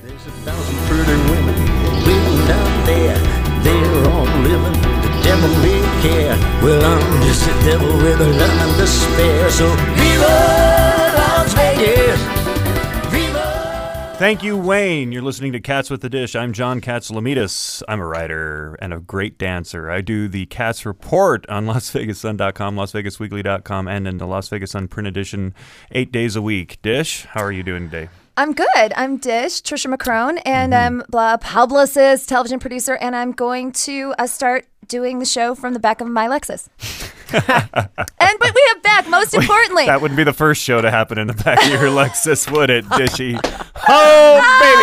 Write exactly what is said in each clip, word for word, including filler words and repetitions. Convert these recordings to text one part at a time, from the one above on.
There's a thousand pretty women living down there. They're all living the devil may care. Well, I'm just a devil with a love to spare. So viva Las Vegas! Viva! Thank you, Wayne. You're listening to Cats with the Dish. I'm John Katsilometes. I'm a writer and a great dancer. I do the Cats Report on Las Vegas Sun dot com, Las Vegas Weekly dot com, and in the Las Vegas Sun print edition eight days a week. Dish, how are you doing today? I'm good. I'm Dish, Trisha McCrone, and mm-hmm. I'm a publicist, television producer, and I'm going to uh, start doing the show from the back of my Lexus. and But we have back, most importantly. That wouldn't be the first show to happen in the back of your Lexus, would it, Dishy? Oh,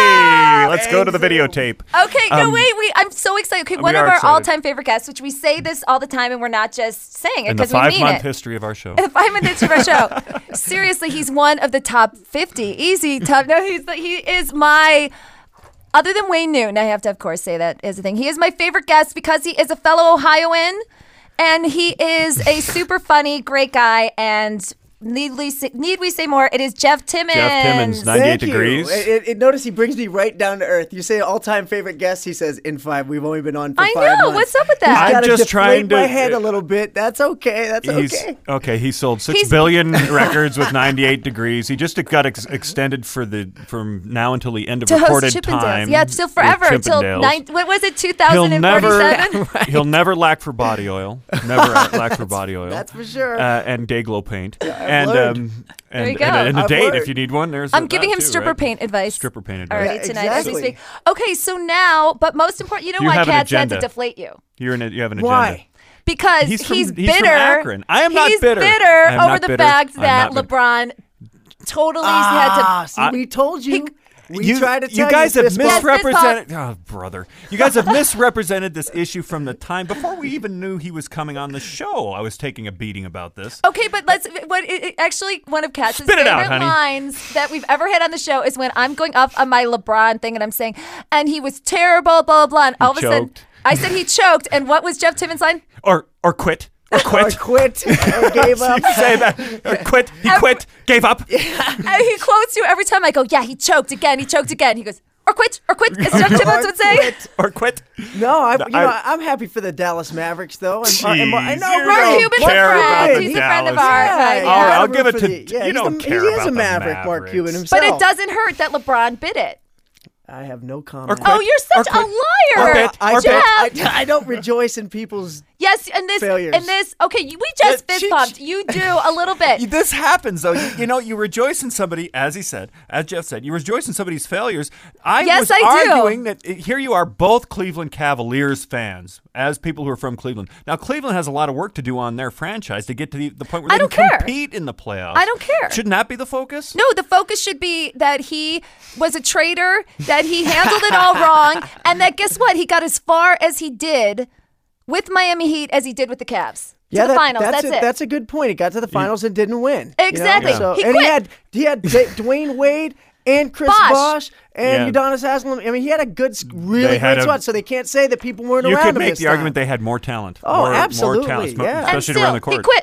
baby! Let's go to the videotape. Okay, no, um, wait, wait. I'm so excited. Okay, one of our excited. all-time favorite guests, which we say this all the time, and we're not just saying it because we mean it. In the five-month history of our show. In the five-month history of our show. Seriously, he's one of the top fifty. Easy top. No, he's he is my... Other than Wayne Newton, I have to, of course, say that is a thing. He is my favorite guest because he is a fellow Ohioan, and he is a super funny, great guy, and... Need we, say, need we say more? It is Jeff Timmons. Jeff Timmons, ninety-eight degrees. It, it, it, notice he brings me right down to earth. You say all-time favorite guest. He says in five. We've only been on for I five know. months. What's up with that? He's I'm just trying to my head a little bit. That's okay. That's he's, okay. Okay. He sold six He's, billion records with ninety-eight degrees. He just got ex- extended for the from now until the end of to recorded host time. Yeah, still forever until nine, what was it? two thousand forty-seven. He'll never, right. he'll never lack for body oil. Never lack for body oil. That's for sure. Uh, and Dayglow paint. Yeah, and um, There you and, go. and, and a I've date learned. if you need one. There's I'm a, giving him too, stripper right? paint advice. Stripper paint advice. Already Yeah, tonight exactly. as we speak. Okay, so now, but most important, you know You why have an Cats had to agenda. deflate you? You're in a, you have an agenda. Why? Because He's from- he's he's bitter. from Akron. I am not he's bitter. bitter I am over not the bitter. fact I'm that not bitter. LeBron totally Ah, had to. see, I- we told you. He- we you, tried to tell you guys you. have fist bump. misrepresented. Oh, brother! You guys have misrepresented this issue from the time before we even knew he was coming on the show. I was taking a beating about this. Okay, but let's. What it, it- actually one of Katz's Spit it favorite out, honey. lines that we've ever had on the show is when I'm going up on my LeBron thing and I'm saying, and he was terrible, blah blah blah. And all He of a sudden, choked. I said he choked. And what was Jeff Timmons' line? Or or quit. Or Or quit. quit. Or gave up. Say that. Or quit. He quit. Gave up. And he quotes you every time. I go, yeah, he choked again. He choked again. He goes, or quit, or quit, as Jeff Timmons would say. quit. Or quit. No, I, you I- know, I'm happy for the Dallas Mavericks, though. And, uh, and, I Jeez, know, you Mark don't Cuban's care a about friend. the He's a friend of Dallas. ours. Yeah, Yeah. Oh, yeah, I'll root give it for to- the- yeah, you he's don't the, care He is about a the maverick, Mark Mavericks. Cuban himself. But it doesn't hurt that LeBron bit it. I have no Or comment. quit. Oh, you're such Or a quit. liar. Or bit. I, Or don't, bit. I, I don't rejoice in people's. Yes, and this, Failures. and this. Okay, you- we just Yeah, fist she- bumped. You do a little bit. This happens, though. You, you know, you rejoice in somebody, as he said, as Jeff said, you rejoice in somebody's failures. I Yes, was I do. arguing that uh, here you are, both Cleveland Cavaliers fans, as people who are from Cleveland. Now, Cleveland has a lot of work to do on their franchise to get to the, the point where I they don't can care. compete in the playoffs. I don't care. Shouldn't that be the focus? No, the focus should be that he was a traitor, that he handled it all wrong, and that guess what? He got as far as he did with Miami Heat as he did with the Cavs. To Yeah, the that- finals. That's, That's, a, it. That's a good point. He got to the finals and didn't win. you know? Exactly. So, He and quit. he had he had D- Dwayne Wade and Chris Bosh. Bosh, and Yeah. Udonis Haslam. I mean, he had a good, s- really They had great a- squad. So they can't say that people weren't You around could him make this the time. argument they had more talent. Oh, more, absolutely, More talent, yeah. and especially still, around the court. he quit.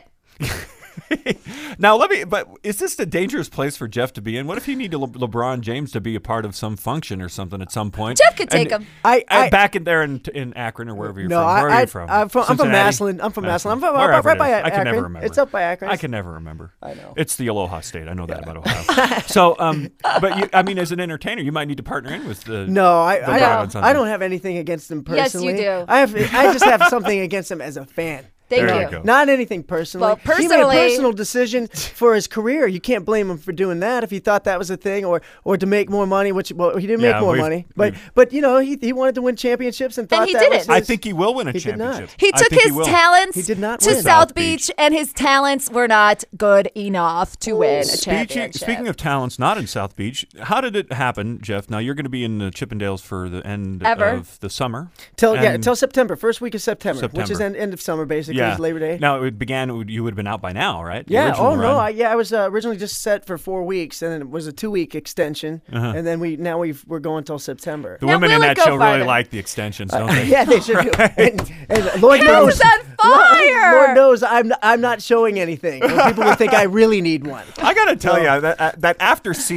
Now, let me. But is this a dangerous place for Jeff to be in? What if you need Le- LeBron James to be a part of some function or something at some point? Jeff could take And- him. I, and I, back in there in, in Akron or wherever you're no, from. I, Where are I, you from? I'm from, I'm from Cincinnati? Massillon. I'm from Massillon. I'm from Wherever right, right it by is. Akron. I can never remember. It's up by Akron. I can never remember. I know. It's the Aloha State. I know that about Ohio. So, um, but you, I mean, as an entertainer, you might need to partner in with the. No, I, the I, Browns don't, on I that. don't have anything against them Yes, you personally. do. I have. I just have something against him as a fan. Thank There you. you go. Not anything personally. Well, he made a personally- personal decision for his career. You can't blame him for doing that if he thought that was a thing, or or to make more money. Which well, he didn't Yeah, make more we've- money, but we've- but you know he he wanted to win championships and thought he that did was it. his, I think he will win a He did not. championship. He I took think his will. talents He did not to win. South South Beach, Beach. and his talents were not good enough to win a Speaking, championship. speaking of talents not in South Beach, how did it happen, Jeff? Now, you're going to be in the Chippendales for the end Ever. of the summer. till yeah And- till September, first week of September, which is September. end, end of summer basically. Yeah. Is Labor Day. Now, it began, you would have been out by now, right? The Yeah. original Oh no. run. I, yeah. I was uh, originally just set for four weeks, and then it was a two-week extension, Uh-huh. and then we now we've we're going till September. The Now, women in will it that go show farther? really like the extensions, don't they? Yeah, they should do. And, and Lord It knows, was on fire! Lord knows, I'm I'm not showing anything. People would think I really need one. I got to tell you that, uh, that after seeing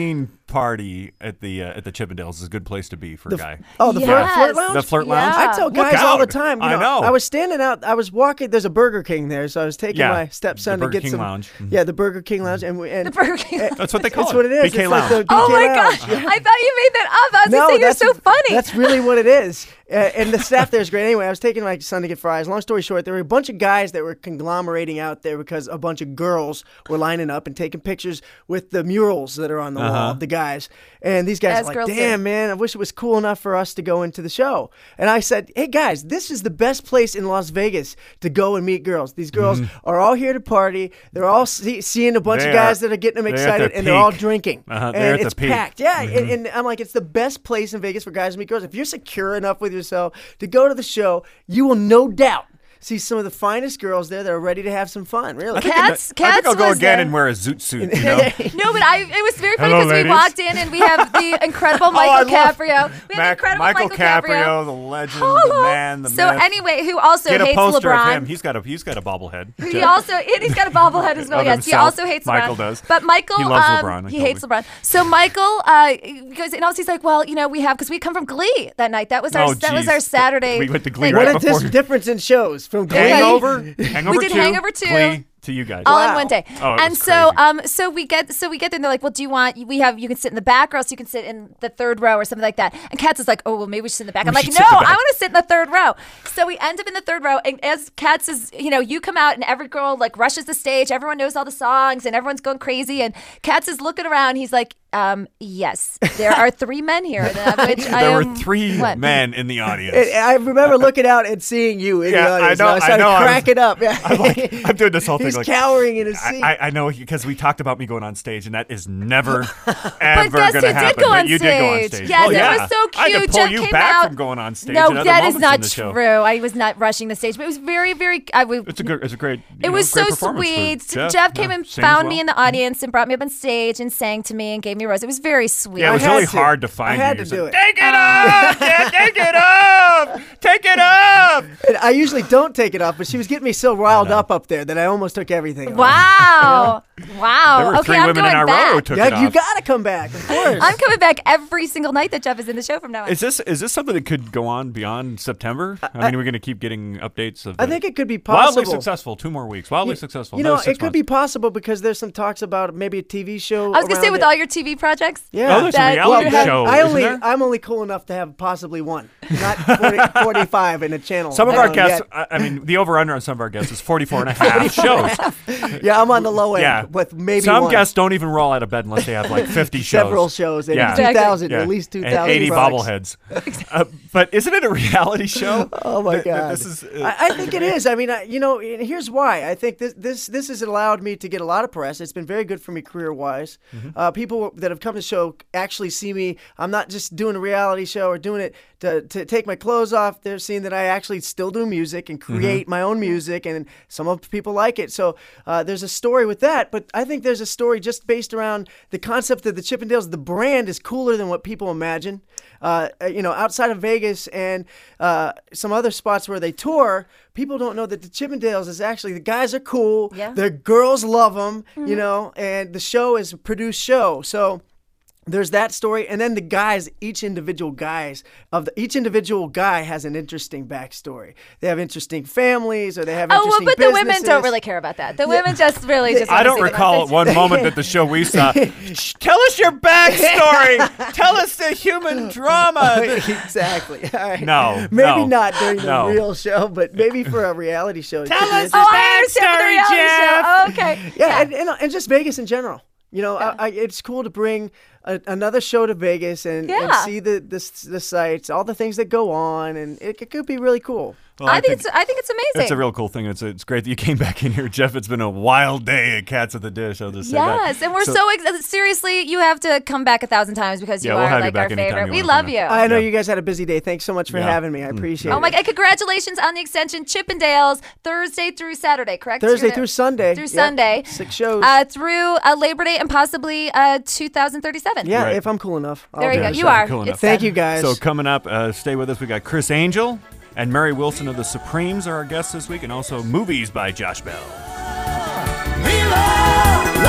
party at the uh, at the Chippendales is a good place to be for a guy. Oh, the Yes. flirt, flirt lounge. The flirt Yeah. lounge. I tell Look guys all the out. time. You I know. I was standing out. I was walking. There's a Burger King there, so I was taking Yeah, my stepson the to Burger get King some. Lounge. Mhm. Yeah, the Burger King Lounge, and, we, and The Burger King. eh, That's what they call that's it. what it is. B K It's Lounge. like the B K Oh my Lounge. gosh! I thought you made that up. I was No, just saying you're that's so funny. That's really what it is. Uh, and the staff there is great. Anyway, I was taking my son to get fries. Long story short, there were a bunch of guys that were conglomerating out there because a bunch of girls were lining up and taking pictures with the murals that are on the Uh-huh. wall of the guys. And these guys As were like, girls do. damn, man, I wish it was cool enough for us to go into the show. And I said, hey, guys, this is the best place in Las Vegas to go and meet girls. These girls are all here to party. They're all see- seeing a bunch They of guys are- that are getting them they're at excited, their and they're all peak. drinking. Uh-huh, they're and at the it's peak. packed. Yeah, and, and I'm like, it's the best place in Vegas for guys to meet girls. If you're secure enough with yourself to go to the show, you will no doubt see some of the finest girls there that are ready to have some fun. Really. I think, Cats- I think I'll Cats go was again there. and wear a zoot suit. You know? No, but I it was very funny Hello, because we ladies. walked in and we have the incredible Oh, I Michael love Caprio. We have the Mac- incredible Michael Michael, Caprio, the legend, the man, the So myth. anyway, who also Get a hates poster LeBron. of him. He's got a he's got a bobblehead. He also and he's got a bobblehead as well. Of Yes, he himself. also hates LeBron. Michael does. But Michael, He loves um, LeBron, I he told hates her. LeBron. So Michael uh, goes and also he's like, well, you know, we have because we come from Glee that night. That was our Oh, that was geez. our Saturday. We went to Glee thing. right What a before- dis- difference in shows from Glee. Hangover. Hangover We did two, Hangover two. Glee to you guys. all Wow. in one day. Oh, it and was so crazy. um so we get so we get there and they're like, well, do you want we have you can sit in the back or else you can sit in the third row or something like that. And Katz is like, oh well, maybe we should sit in the back. I'm We like, should no, sit in the I back. want to sit in the third row. So we end up in the third row, and as Katz is, you know, you come out and every girl like rushes the stage. Everyone knows all the songs and everyone's going crazy. And Katz is looking around. He's like, um, yes, there are three men here. That, which I there were am- three what? men in the audience. And I remember looking out and seeing you in Yeah, the I audience. know- and I was I trying know, I to was- crack it up. Yeah. I'm like, I'm doing this whole thing He's like cowering in his I, seat. I, I know because we talked about me going on stage, and that is never ever But guess going to who happen. did go but on you stage? did go on stage. Yes, oh, it yeah. was so I had to cute. pull Jeff you came back out- from going on stage. No, at other that is moments not in the show. true. I was not rushing the stage, but it was very, very. I, we, It's a good. It's a great. you It know, was great so performance for sweet. Jeff, Jeff came yeah, and sings found well. me in the audience and brought me up on stage and sang to me and gave me a rose. It was very sweet. Yeah, it was I had really to. hard to I find had you. to You're do saying, it. Take it off, Jeff, take it off, take it off. And I usually don't take it off, but she was getting me so riled up up there that I almost took everything off. Wow. Wow. There were okay, three I'm women going in our back. row who took it Yeah, you off. got to come back, of course. I'm coming back every single night that Jeff is in the show from now on. Is this is this something that could go on beyond September? I mean, we're going to keep getting updates of. I the- think it could be wildly possible. successful. Two more weeks. Wildly successful. You know, another six it could months. be possible because there's some talks about maybe a T V show. I was going to say around with it. all your T V projects. Yeah. Oh, there's a that reality you have- show. I isn't only, there? I'm only cool enough to have possibly one, not forty, forty-five in a channel. Some of I our don't guests, yet. I I mean, the over-under on some of our guests is forty-four and a half shows. Yeah, I'm on the low end Yeah. with maybe Some one. guests don't even roll out of bed unless they have like fifty shows. Several shows, and Yeah. two thousand, Yeah. at least two And thousand. eighty products. bobbleheads. uh, but isn't it a reality show? Oh my Th- th- God! This is. Uh, I, I think it is. I mean, I, you know, and here's why. I think this this this has allowed me to get a lot of press. It's been very good for me career wise. Mm-hmm. Uh, people that have come to the show actually see me. I'm not just doing a reality show or doing it to, to take my clothes off. They're seeing that I actually still do music and create Mm-hmm. my own music, and some of people like it. So uh, there's a story with that. But I think there's a story just based around the concept of the Chippendales. The brand is cooler than what people imagine. Uh, you know, outside of Vegas and uh, some other spots where they tour, people don't know that the Chippendales is actually, the guys are cool. Yeah. The girls love them, you know, and the show is a produced show. So there's that story, and then the guys, each individual guys of the, each individual guy has an interesting backstory. They have interesting families, or they have Oh, well, interesting but the women don't businesses. really care about that. The women just really just. I wanna don't see the recall at message. one moment that the show we saw. "Shh, tell us your backstory. Tell us the human drama. Exactly. All right. No, Maybe no, not during the no. real show, but maybe for a reality show. it Tell could be us interesting. Oh, I understand with the Backstory, reality Jeff. show. Oh, okay. Yeah, And, and and just Vegas in general. You know, I, I, it's cool to bring a, another show to Vegas and, and Yeah. see the, the the sites, all the things that go on, and it, it could be really cool. Well, I, think it's. I think it's amazing. It's a real cool thing. It's it's great that you came back in here, Jeff. It's been a wild day at Cats at the Dish. I'll just say that. Yes, and we're so, ex- seriously. You have to come back a thousand times because you Yeah, we'll are have you like back our anytime favorite. you We wanna love come you. in. I know Yeah. you guys had a busy day. Thanks so much for Yeah. having me. I appreciate Oh it. my God! Congratulations on the extension, Chippendales, Thursday through Saturday, correct? Thursday You're gonna- through Sunday. Through Yep. Sunday. Six shows. Uh, through uh, Labor Day and possibly uh, two thousand thirty-seven. yeah, Right. if I'm cool enough. I'll There you do go. it. You Sounds are. cool enough. It's Thank done. you guys. So coming up, uh, stay with us. We got Chris Angel and Mary Wilson of the Supremes are our guests this week, and also movies by Josh Bell. Viva la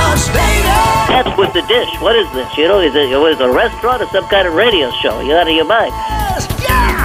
Las Vegas. Cats with the Dish. What is this? You know, is it, what is it, a restaurant or some kind of radio show? You're out of your mind. Yeah.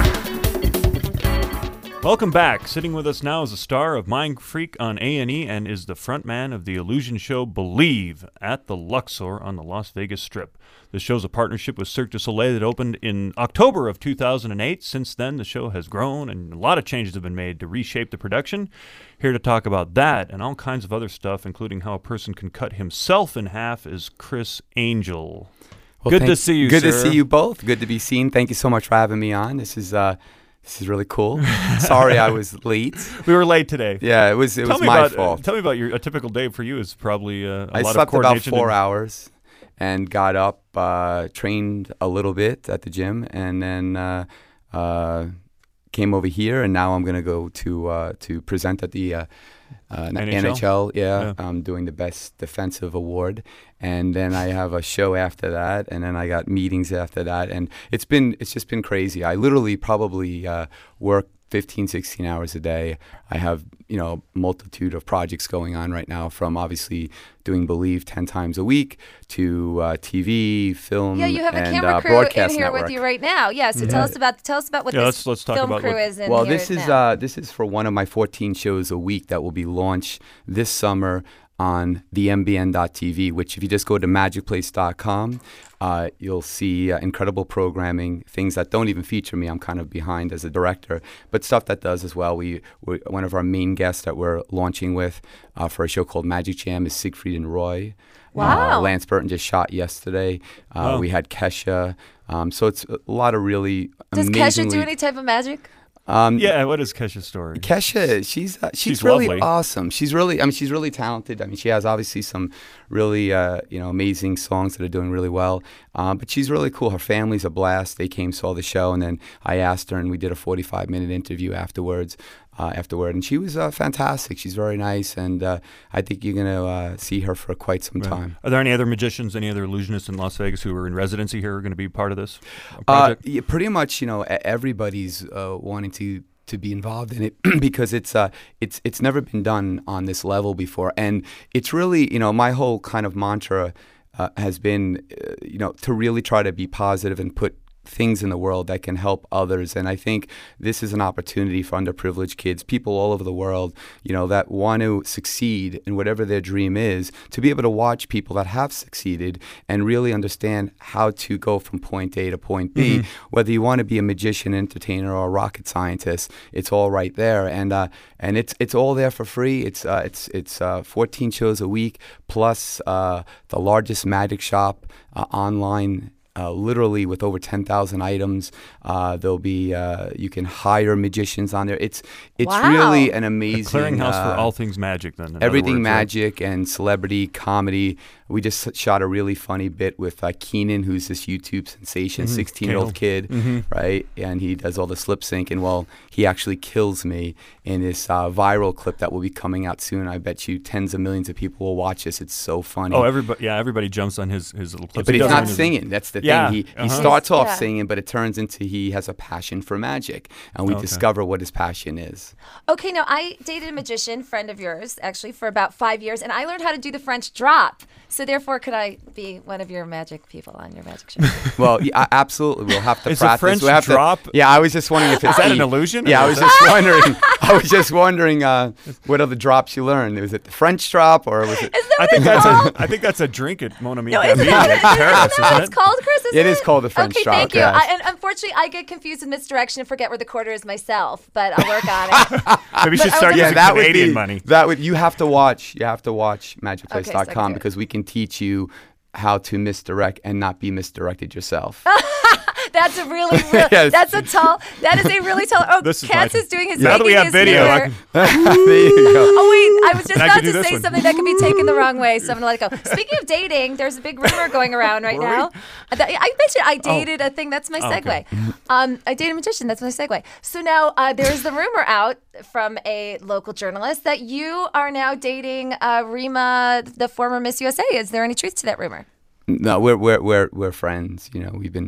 Welcome back. Sitting with us now is a star of Mind Freak on A and E and is the frontman of the illusion show Believe at the Luxor on the Las Vegas Strip. The show's a partnership with Cirque du Soleil that opened in October of two thousand eight. Since then, the show has grown and a lot of changes have been made to reshape the production. Here to talk about that and all kinds of other stuff, including how a person can cut himself in half, is Criss Angel. Well, Good thank- to see you, Good sir. to see you both. Good to be seen. Thank you so much for having me on. This is uh, this is really cool. Sorry I was late. We were late today. Yeah, it was it tell was me my about, fault. Uh, tell me about your a typical day for you. Is probably uh, a I lot slept of about coordination. four and- hours and got up, uh, trained a little bit at the gym, and then uh, uh, came over here. And now I'm gonna go to uh, to present at the uh, uh, N H L? N H L. Yeah, Yeah. I'm doing the best defensive award, and then I have a show after that, and then I got meetings after that, and it's been it's just been crazy. I literally probably uh, work fifteen, sixteen hours a day. I have, you know, multitude of projects going on right now, from obviously doing Believe ten times a week to uh, T V, film, Yeah, you have a and camera uh, crew in broadcast here network. with you right now. Yeah, so tell us about tell us about what Yeah, this let's- let's talk film about crew what- is in Well, here this is now. uh, this is for one of my fourteen shows a week that will be launched this summer on the M B N dot T V, which if you just go to magic place dot com, uh, you'll see uh, incredible programming, things that don't even feature me. I'm kind of behind as a director, but stuff that does as well. We, we one of our main guests that we're launching with uh, for a show called Magic Jam is Siegfried and Roy. Wow. Uh, Lance Burton just shot yesterday. Uh, Wow. We had Kesha. Um, so it's a lot of really Does Kesha amazingly... do any type of magic? Um, Yeah, what is Kesha's story? Kesha, she's uh, she's, She's really lovely. awesome. She's really, I mean, she's really talented. I mean, she has obviously some really, uh, you know, amazing songs that are doing really well. Um, but she's really cool. Her family's a blast. They came, saw the show, and then I asked her, and we did a forty-five minute interview afterwards. Uh, afterward, and she was uh, fantastic. She's very nice, and uh, I think you're gonna uh, see her for quite some Right. time. Are there any other magicians, any other illusionists in Las Vegas who are in residency here who are going to be part of this uh, Uh, project? yeah, pretty much, you know, e- everybody's uh, wanting to to be involved in it because it's uh it's it's never been done on this level before, and it's really, you know, my whole kind of mantra uh, has been, uh, you know, to really try to be positive and put things in the world that can help others. And I think this is an opportunity for underprivileged kids, people all over the world, you know, that want to succeed in whatever their dream is, to be able to watch people that have succeeded and really understand how to go from point A to point B. Mm-hmm. Whether you want to be a magician, entertainer, or a rocket scientist, it's all right there. And uh, and it's it's all there for free. It's uh, it's it's uh, fourteen shows a week, plus uh, the largest magic shop uh, online. Uh, literally with over ten thousand items. Uh, there'll be, uh, you can hire magicians on there. It's it's Wow. really an A amazing... clearinghouse uh, for all things magic, then. in other Everything words, right? magic and celebrity comedy. We just shot a really funny bit with uh, Keenan, who's this YouTube sensation, sixteen-year-old kid, right? And he does all the slip sync. And, well, he actually kills me in this uh, viral clip that will be coming out soon. I bet you tens of millions of people will watch this. It's so funny. Oh, everybody! Yeah, everybody jumps on his his little clips. But He he's does not on his- singing. That's the Yeah, thing. He he uh-huh. starts off Yeah. singing, but it turns into he has a passion for magic, and we Okay. discover what his passion is. Okay, now I dated a magician friend of yours actually for about five years, and I learned how to do the French drop. So therefore, could I be one of your magic people on your magic show? Well, yeah, absolutely. We'll have to Is a practice. French We'll have to- drop- yeah, I was just wondering if it's Is that an the- illusion, Yeah, or I is was just wondering. I was just wondering uh, what other drops you learned. Was it the French drop or was it? Is that I what think it's that's called? a I think that's a drink at Mon Ami No, Cafe isn't that, in isn't Paris, that what isn't it's it? called, Chris? Isn't It is called the French okay, drop, thank you. yes. I, and unfortunately, I get confused in misdirection and forget where the quarter is myself, but I'll work on it. Maybe we should I start was- using that would Canadian be money. that would you have to watch. You have to watch magic place dot com Okay, so- because we can teach you how to misdirect and not be misdirected yourself. That's a really, real, Yes. that's a tall, that is a really tall, oh, This is Katz my- is doing his Now that we making have his video, I mirror. can- there you go. Oh wait, I was just And I about can do to this say one. something that could be taken the wrong way, so I'm gonna let it go. Speaking of dating, there's a big rumor going around right now. Uh, that- I mentioned I dated a thing. That's my Oh, segue. okay. Um, I dated a magician. That's my segue. So now uh, there's the rumor out from a local journalist that you are now dating uh, Rima, the former Miss U S A. Is there any truth to that rumor? No, we're we're we're we're friends. You know, we've been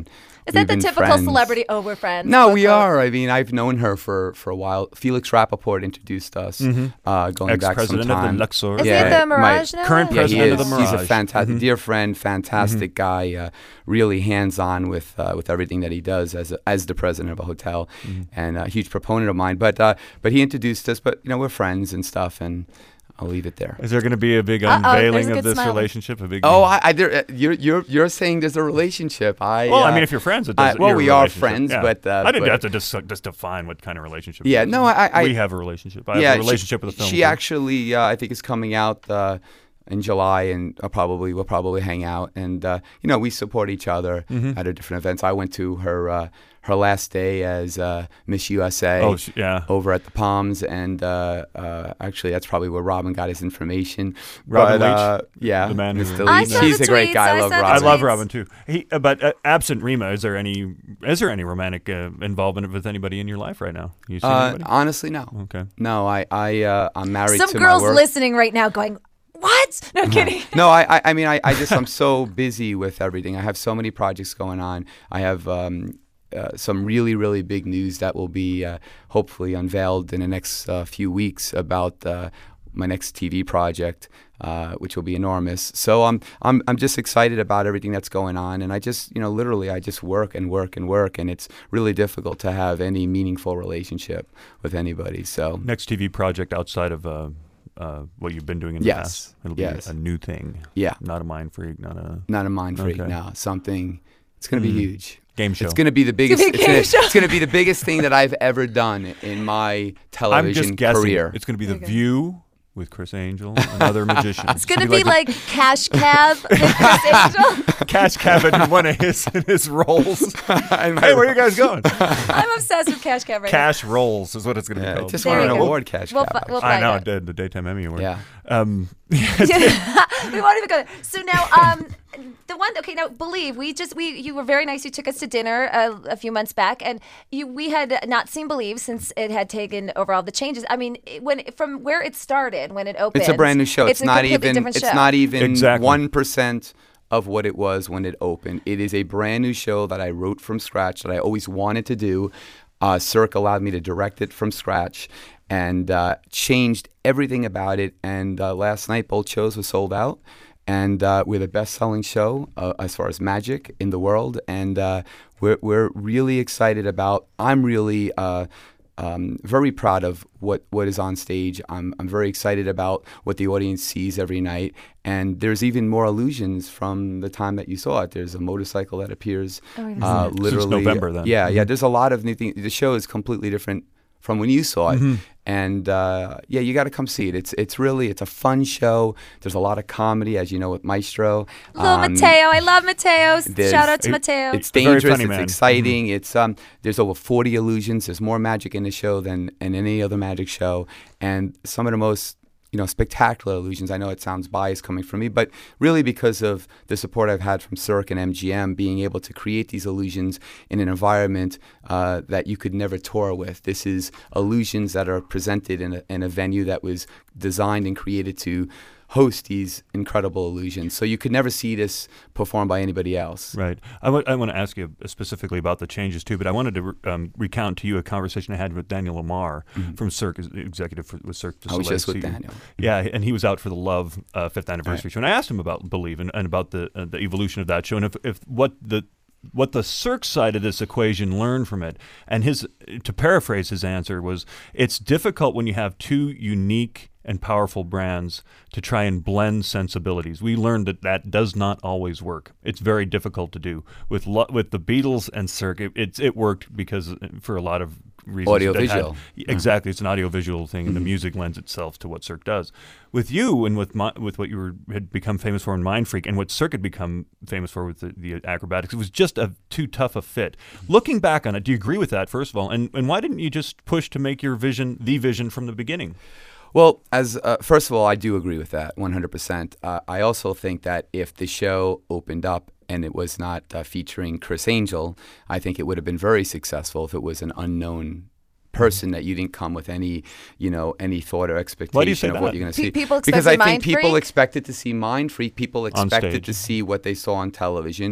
Is that the been typical friends. celebrity? Oh, we're friends. No, quote, we quote. are. I mean, I've known her for, for a while. Felix Rappaport introduced us, uh, going back some Ex-president of time. the Luxor. Is Yeah, he at the my Mirage now? current Yeah, he president is. of the He's a Mirage. fantastic, dear friend, fantastic guy. Uh, really hands-on with uh, with everything that he does as a, as the president of a hotel, and a huge proponent of mine. But uh, but he introduced us. But you know, we're friends and stuff, and I'll leave it there. Is there going to be a big Uh-oh, unveiling there's a of good this smile. relationship? A big. Oh, I, I there, uh, you're you're you're saying there's a relationship. I Well, I uh, mean, if you're friends, it I- doesn't. well, you're a we are relationship. friends, Yeah. but, uh, I didn't but- have to just just define what kind of relationship. Yeah, it is. no, I- I- we have a relationship. I yeah, have a relationship she, with the film. She too. actually, uh, I think, is coming out uh, in July, and I'll probably we'll probably hang out, and uh, you know, we support each other Mm-hmm. at our different events. I went to her uh, her last day as uh, Miss U S A. Oh, sh- yeah. Over at the Palms, and uh, uh, actually, that's probably where Robin got his information. Robin but, Leach, uh, yeah, the man who- Mister I Leach. saw She's the a great tweets, guy. I I love saw the I Robin. love tweets. Robin too. He, uh, but uh, absent Rima, is there any is there any romantic uh, involvement with anybody in your life right now? You see Uh, anybody? honestly, no. Okay. No, I I uh, I'm married Some to girls my work. listening right now going, what? No kidding. No, I, I, I mean, I, I just, I'm so busy with everything. I have so many projects going on. I have um, uh, some really, really big news that will be uh, hopefully unveiled in the next uh, few weeks about uh, my next T V project, uh, which will be enormous. So I'm, I'm, I'm just excited about everything that's going on. And I just, you know, literally, I just work and work and work, and it's really difficult to have any meaningful relationship with anybody. So. Next T V project outside of uh, uh, what you've been doing in the Yes. past. It'll be Yes. a new thing. Yeah. Not a mind freak. Not a Not a mind freak, Okay. no. Something. It's going to be huge. game show. It's going to be the biggest. be a It's game gonna, show. it's going to be the biggest thing that I've ever done in my I'm television just guessing. career. It's going to be The Okay. View with Chris Angel and other magicians. It's going to be like Cash Cab with Chris Angel. Cash Cab in one of his his roles. hey, where are you guys going? I'm obsessed with Cash Cab right Cash Rolls is what it's going to be Yeah, called. just There won you an go. award, Cash We'll Cab. fi- we'll I find know out. it did, the Daytime Emmy Award. Yeah. Um, now. We won't even go there. So now, um, the one. Okay, now Believe. We just we you were very nice. You took us to dinner uh, a few months back, and you we had not seen Believe since it had taken over all the changes. I mean, it- when from where it started, when it opened, It's a brand new show. It's, a not completely even. different It's show. not even Exactly. one percent of what it was when it opened. It is a brand new show that I wrote from scratch that I always wanted to do. Uh, Cirque allowed me to direct it from scratch, and uh, changed everything about it. And uh, last night, both shows were sold out. And uh, we're the best-selling show uh, as far as magic in the world, and uh, we're we're really excited about. I'm really uh, um, very proud of what, what is on stage. I'm I'm very excited about what the audience sees every night, and there's even more illusions from the time that you saw it. There's a motorcycle that appears uh, literally November, then. Yeah, yeah. There's a lot of new things. The show is completely different from when you saw it. And uh, yeah, you got to come see it. It's it's really it's a fun show. There's a lot of comedy, as you know, with Maestro. Little Um, Mateo. I love Mateo. there's- Shout out to it- Mateo. It's Very dangerous. funny It's man. exciting. It's um. There's over forty illusions. There's more magic in the show than in any other magic show, and some of the most you know spectacular illusions. I know it sounds biased coming from me, but really because of the support I've had from Cirque and M G M, being able to create these illusions in an environment uh, that you could never tour with. This is illusions that are presented in a, in a venue that was designed and created to host these incredible illusions. So you could never see this performed by anybody else. Right. I want to ask you specifically about the changes too, but I wanted to re- um, recount to you a conversation I had with Daniel Lamar from Cirque, as the executive for, with Cirque du I was Soleil. just with So you- Daniel. Yeah, and he was out for the Love uh, fifth anniversary show, and I asked him about Believe and, and about the uh, the evolution of that show, and if, if what the what the Cirque side of this equation learned from it. And his, to paraphrase his answer, was it's difficult when you have two unique and powerful brands to try and blend sensibilities. We learned that that does not always work. It's very difficult to do. With lo- with the Beatles and Cirque, it, it's it worked because uh, for a lot of reasons. Audio that had- visual. Exactly. It's an audio visual thing, and the music lends itself to what Cirque does. With you and with my, with what you were, had become famous for in Mind Freak, and what Cirque had become famous for with the, the acrobatics, it was just a too tough a fit. Looking back on it, do you agree with that, first of all? And, and why didn't you just push to make your vision the vision from the beginning? Well, as uh, first of all, I do agree with that one hundred percent. Uh, I also think that if the show opened up and it was not uh, featuring Chris Angel, I think it would have been very successful if it was an unknown person that you didn't come with any, you know, any thought or expectation Why do you say of that? what you're going to Pe- see. people because I expected think Mind people Freak? expected to see Mind Freak. People expected stage. to see what they saw on television.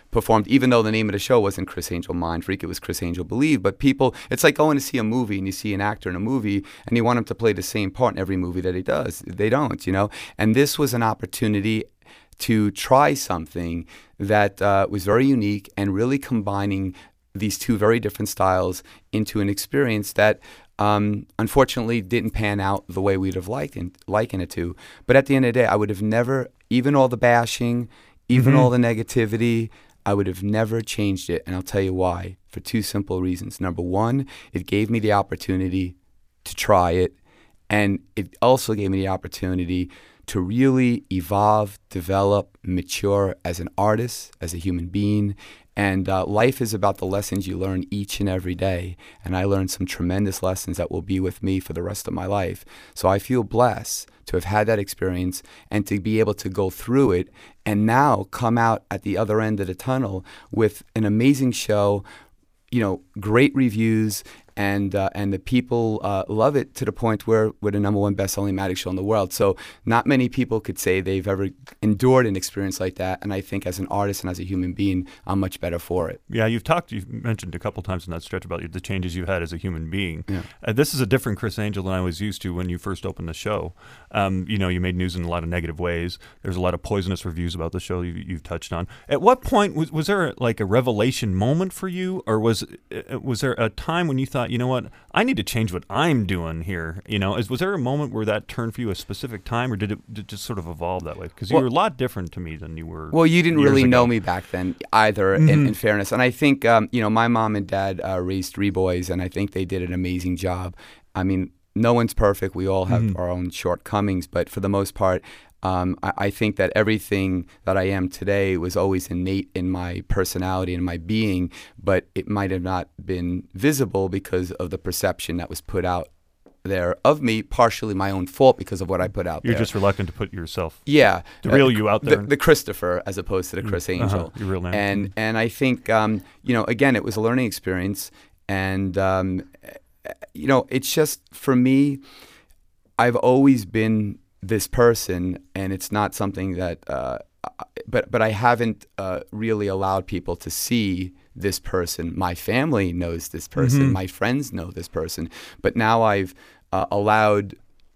performed, even though the name of the show wasn't Chris Angel Mind Freak, it was Chris Angel Believe. But people, it's like going to see a movie and you see an actor in a movie and you want him to play the same part in every movie that he does. They don't, you know? And this was an opportunity to try something that uh, was very unique and really combining these two very different styles into an experience that um, unfortunately didn't pan out the way we'd have liked and likened it to. But at the end of the day, I would have never, even all the bashing, even Mm-hmm. all the negativity, I would have never changed it. And I'll tell you why, for two simple reasons. Number one, it gave me the opportunity to try it. And it also gave me the opportunity to really evolve, develop, mature as an artist, as a human being. And uh, life is about the lessons you learn each and every day. And I learned some tremendous lessons that will be with me for the rest of my life. So I feel blessed to have had that experience and to be able to go through it and now come out at the other end of the tunnel with an amazing show, you know, great reviews, and uh, and the people uh, love it to the point where we're the number one best-selling magic show in the world. So not many people could say they've ever endured an experience like that. And I think as an artist and as a human being, I'm much better for it. Yeah, you've talked, you've mentioned a couple times in that stretch about the changes you've had as a human being. Yeah. Uh, this is a different Chris Angel than I was used to when you first opened the show. Um, you know, you made news in a lot of negative ways. There's a lot of poisonous reviews about the show you, you've touched on. At what point, was, was there like a revelation moment for you? Or was uh, was there a time when you thought, you know what, I need to change what I'm doing here? You know, is, was there a moment where that turned for you a specific time, or did it, did it just sort of evolve that way? Because you Well- were a lot different to me than you were. Well, you didn't years really ago. know me back then either, Mhm. in, in fairness. And I think, um, you know, my mom and dad uh, raised three boys, and I think they did an amazing job. I mean, no one's perfect. We all have Mhm. our own shortcomings, but for the most part, um, I, I think that everything that I am today was always innate in my personality and my being, but it might have not been visible because of the perception that was put out there of me, partially my own fault because of what I put out You're there. just reluctant to put yourself, Yeah, the real you out the, there. the Christopher as opposed to the Chris Uh-huh, Angel, your real name. and and I think um, you know, again, it was a learning experience, and um, you know, it's just for me, I've always been this person, and it's not something that, uh, but but I haven't uh, really allowed people to see this person. My family knows this person, Mhm. my friends know this person, but now I've uh, allowed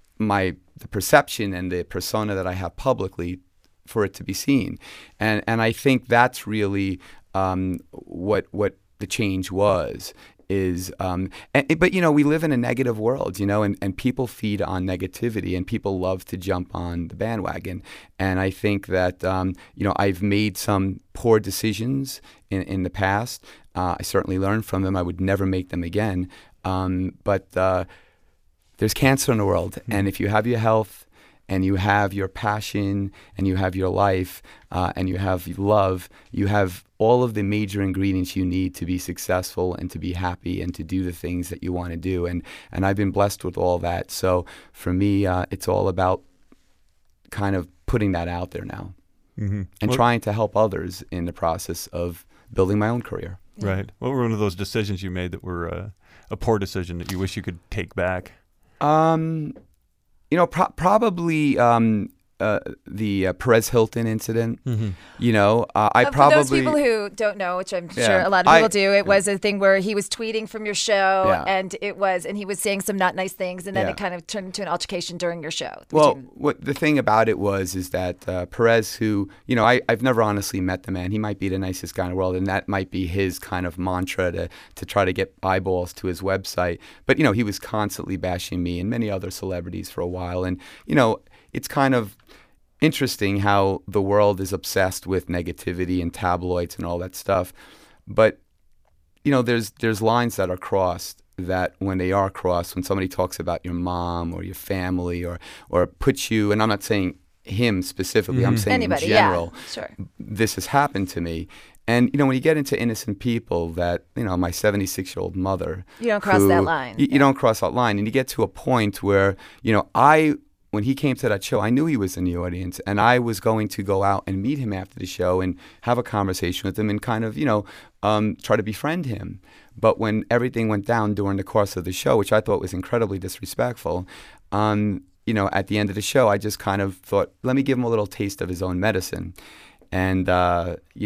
my the perception and the persona that I have publicly for it to be seen, and and I think that's really um, what what the change was. Is um, and, but you know, we live in a negative world, you know, and, and people feed on negativity, and people love to jump on the bandwagon. And I think that um, you know, I've made some poor decisions in in the past. Uh, I certainly learned from them. I would never make them again. Um, but uh, there's cancer in the world, Mm-hmm. and if you have your health, and you have your passion, and you have your life, uh, and you have love, you have all of the major ingredients you need to be successful and to be happy and to do the things that you want to do. And and I've been blessed with all that. So for me, uh, it's all about kind of putting that out there now Mhm. and What- trying to help others in the process of building my own career. Right. What were one of those decisions you made that were uh, a poor decision that you wish you could take back? Um, you know, pro- probably um, uh, the uh, Perez Hilton incident. Mm-hmm. You know, uh, I Uh, probably For those people who don't know, which I'm Yeah. sure a lot of people I- do, it was a thing where he was tweeting from your show, Yeah. and it was, and he was saying some not nice things, and then Yeah. it kind of turned into an altercation during your show. Well, between- what the thing about it was is that uh, Perez, who, you know, I, I've never honestly met the man. He might be the nicest guy in the world, and that might be his kind of mantra to, to try to get eyeballs to his website. But, you know, he was constantly bashing me and many other celebrities for a while. And, you know, it's kind of interesting how the world is obsessed with negativity and tabloids and all that stuff. But, you know, there's there's lines that are crossed that when they are crossed, when somebody talks about your mom or your family or or puts you, and I'm not saying him specifically, I'm saying Anybody, in general, yeah, sure. this has happened to me. And, you know, when you get into innocent people that, you know, my seventy-six-year-old mother. You don't cross who- that line. You, you don't cross that line. And you get to a point where, you know, I, when he came to that show, I knew he was in the audience, and I was going to go out and meet him after the show and have a conversation with him and kind of, you know, um, try to befriend him. But when everything went down during the course of the show, which I thought was incredibly disrespectful, um, you know, at the end of the show, I just kind of thought, let me give him a little taste of his own medicine. And, uh, you know,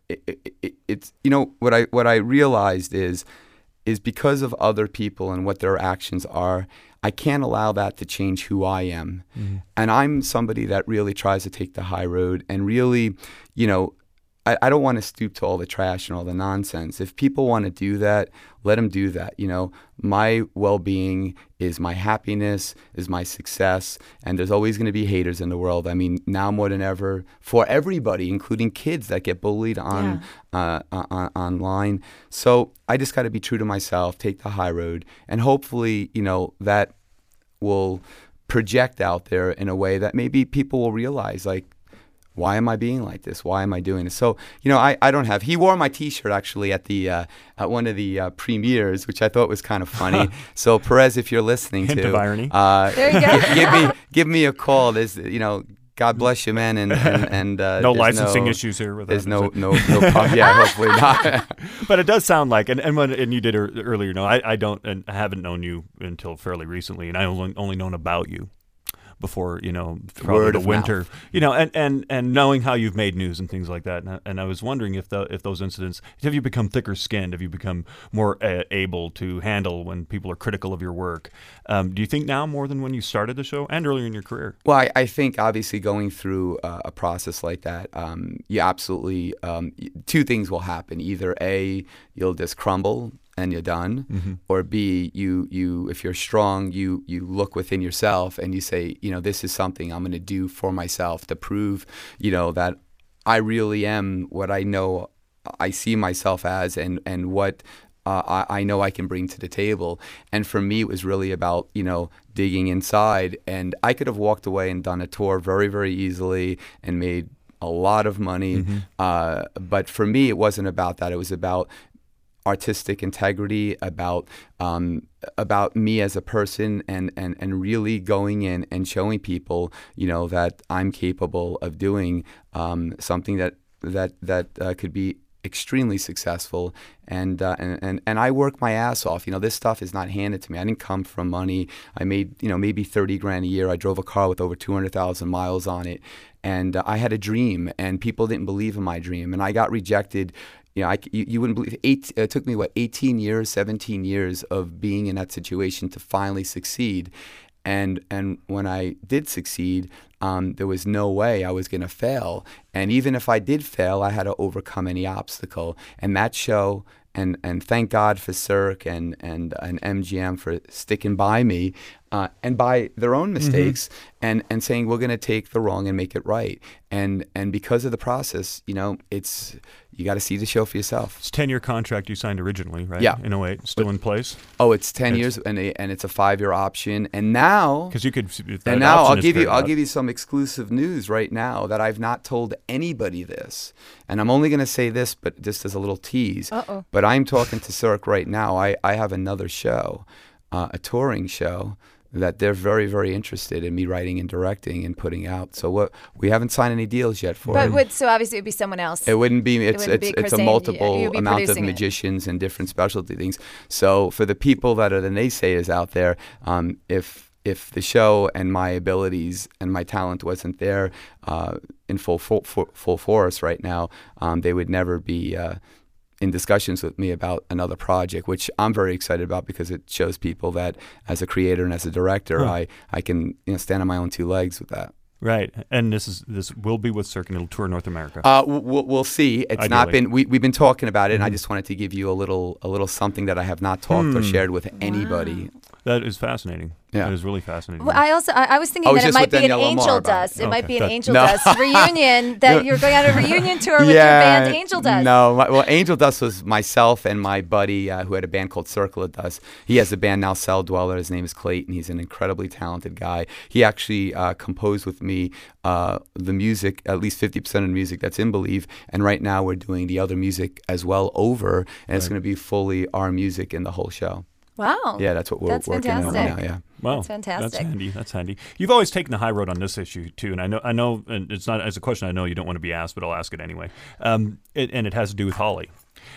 it, it, it, it's you know what I what I realized is is because of other people and what their actions are, I can't allow that to change who I am. Mm-hmm. And I'm somebody that really tries to take the high road and really, you know, I, I don't want to stoop to all the trash and all the nonsense. If people want to do that, let them do that. You know, my well-being is my happiness, is my success, and there's always going to be haters in the world. I mean, now more than ever, for everybody, including kids that get bullied on yeah. uh, uh, online. So I just got to be true to myself, take the high road, and hopefully, you know, that will project out there in a way that maybe people will realize, like, why am I being like this? Why am I doing this? So, you know, I, I don't have, he wore my t-shirt actually at the, uh, at one of the uh, premieres, which I thought was kind of funny. So Perez, if you're listening Hint to, of irony. Uh, there you go. g- give me, give me a call. There's, you know, God bless you, man. And, and, and uh, no licensing no, issues here with There's that, no, no, no, problem. Yeah, hopefully not. But it does sound like, and and, when, and you did er- earlier, no, I, I don't, and I haven't known you until fairly recently, and I only, only known about you before, you know, probably Word the of winter, mouth. you know, and, and, and knowing how you've made news and things like that. And I, and I was wondering if the if those incidents, have you become thicker skinned? Have you become more uh, able to handle when people are critical of your work? Um, do you think now more than when you started the show and earlier in your career? Well, I, I think obviously going through uh, a process like that, um, you absolutely, um, two things will happen. Either A, you'll just crumble and you're done, mm-hmm. or B, you you if you're strong, you you look within yourself and you say, you know, this is something I'm going to do for myself to prove, you know, that I really am what I know I see myself as, and and what uh, I, I know I can bring to the table. And for me, it was really about, you know, digging inside. And I could have walked away and done a tour very, very easily and made a lot of money. Mm-hmm. Uh, but for me, it wasn't about that. It was about artistic integrity, about um, about me as a person, and, and, and really going in and showing people, you know, that I'm capable of doing um, something that that that uh, could be extremely successful. And, uh, and and and I work my ass off. You know, this stuff is not handed to me. I didn't come from money. I made, you know, maybe thirty grand a year. I drove a car with over two hundred thousand miles on it, and uh, I had a dream, and people didn't believe in my dream, and I got rejected. You know, I, you, you wouldn't believe, eight, it took me, what, eighteen years, seventeen years of being in that situation to finally succeed. And and when I did succeed, um, there was no way I was going to fail. And even if I did fail, I had to overcome any obstacle. And that show, and, and thank God for Cirque and, and, and M G M for sticking by me, uh, and by their own mistakes, mm-hmm. and, and saying, we're going to take the wrong and make it right. And and because of the process, you know, it's, you got to see the show for yourself. It's a ten-year contract you signed originally, right? Yeah. In oh eight, still in place? Oh, it's ten it's, years, and a, and it's a five-year option. And now, because you could, and now I'll give you, I'll give you some exclusive news right now that I've not told anybody this. And I'm only going to say this, but just as a little tease. Uh-oh. But I'm talking to Cirque right now. I, I have another show, uh, a touring show, that they're very, very interested in me writing and directing and putting out. So what, we haven't signed any deals yet for but it. Would, so obviously it would be someone else. It wouldn't be. It's it wouldn't it's be it's a Christine. multiple You'd be amount of producing it. magicians and different specialty things. So for the people that are the naysayers out there, um, if if the show and my abilities and my talent wasn't there uh, in full, full full force right now, um, they would never be uh, in discussions with me about another project, which I'm very excited about because it shows people that as a creator and as a director, huh. I, I can, you know, stand on my own two legs with that. Right, and this is this will be with Cirque, and it'll tour North America. Uh, we'll, we'll see. It's Ideally. not been. We, we've been talking about it, Mm-hmm. and I just wanted to give you a little a little something that I have not talked Hmm. or shared with anybody. That is fascinating. Yeah. That is really fascinating. Well, I also I, I was thinking I was that it just might with be an Danielle Angel Lamar about Dust. it. It might Okay, be an that- Angel No. Dust reunion that you're going on a reunion tour with your band Angel Dust. No, my, well, Angel Dust was myself and my buddy uh, who had a band called Circle of Dust. He has a band now, Cell Dweller. His name is Clayton. He's an incredibly talented guy. He actually uh, composed with me uh, the music, at least fifty percent of the music that's in Believe. And right now we're doing the other music as well over, and right. it's going to be fully our music in the whole show. Wow. Yeah, that's what we're That's working on fantastic. now. Yeah. Wow, That's fantastic. That's handy. That's handy. You've always taken the high road on this issue too, and I know, I know, and it's not as a question I know you don't want to be asked, but I'll ask it anyway. Um, it, and it has to do with Holly,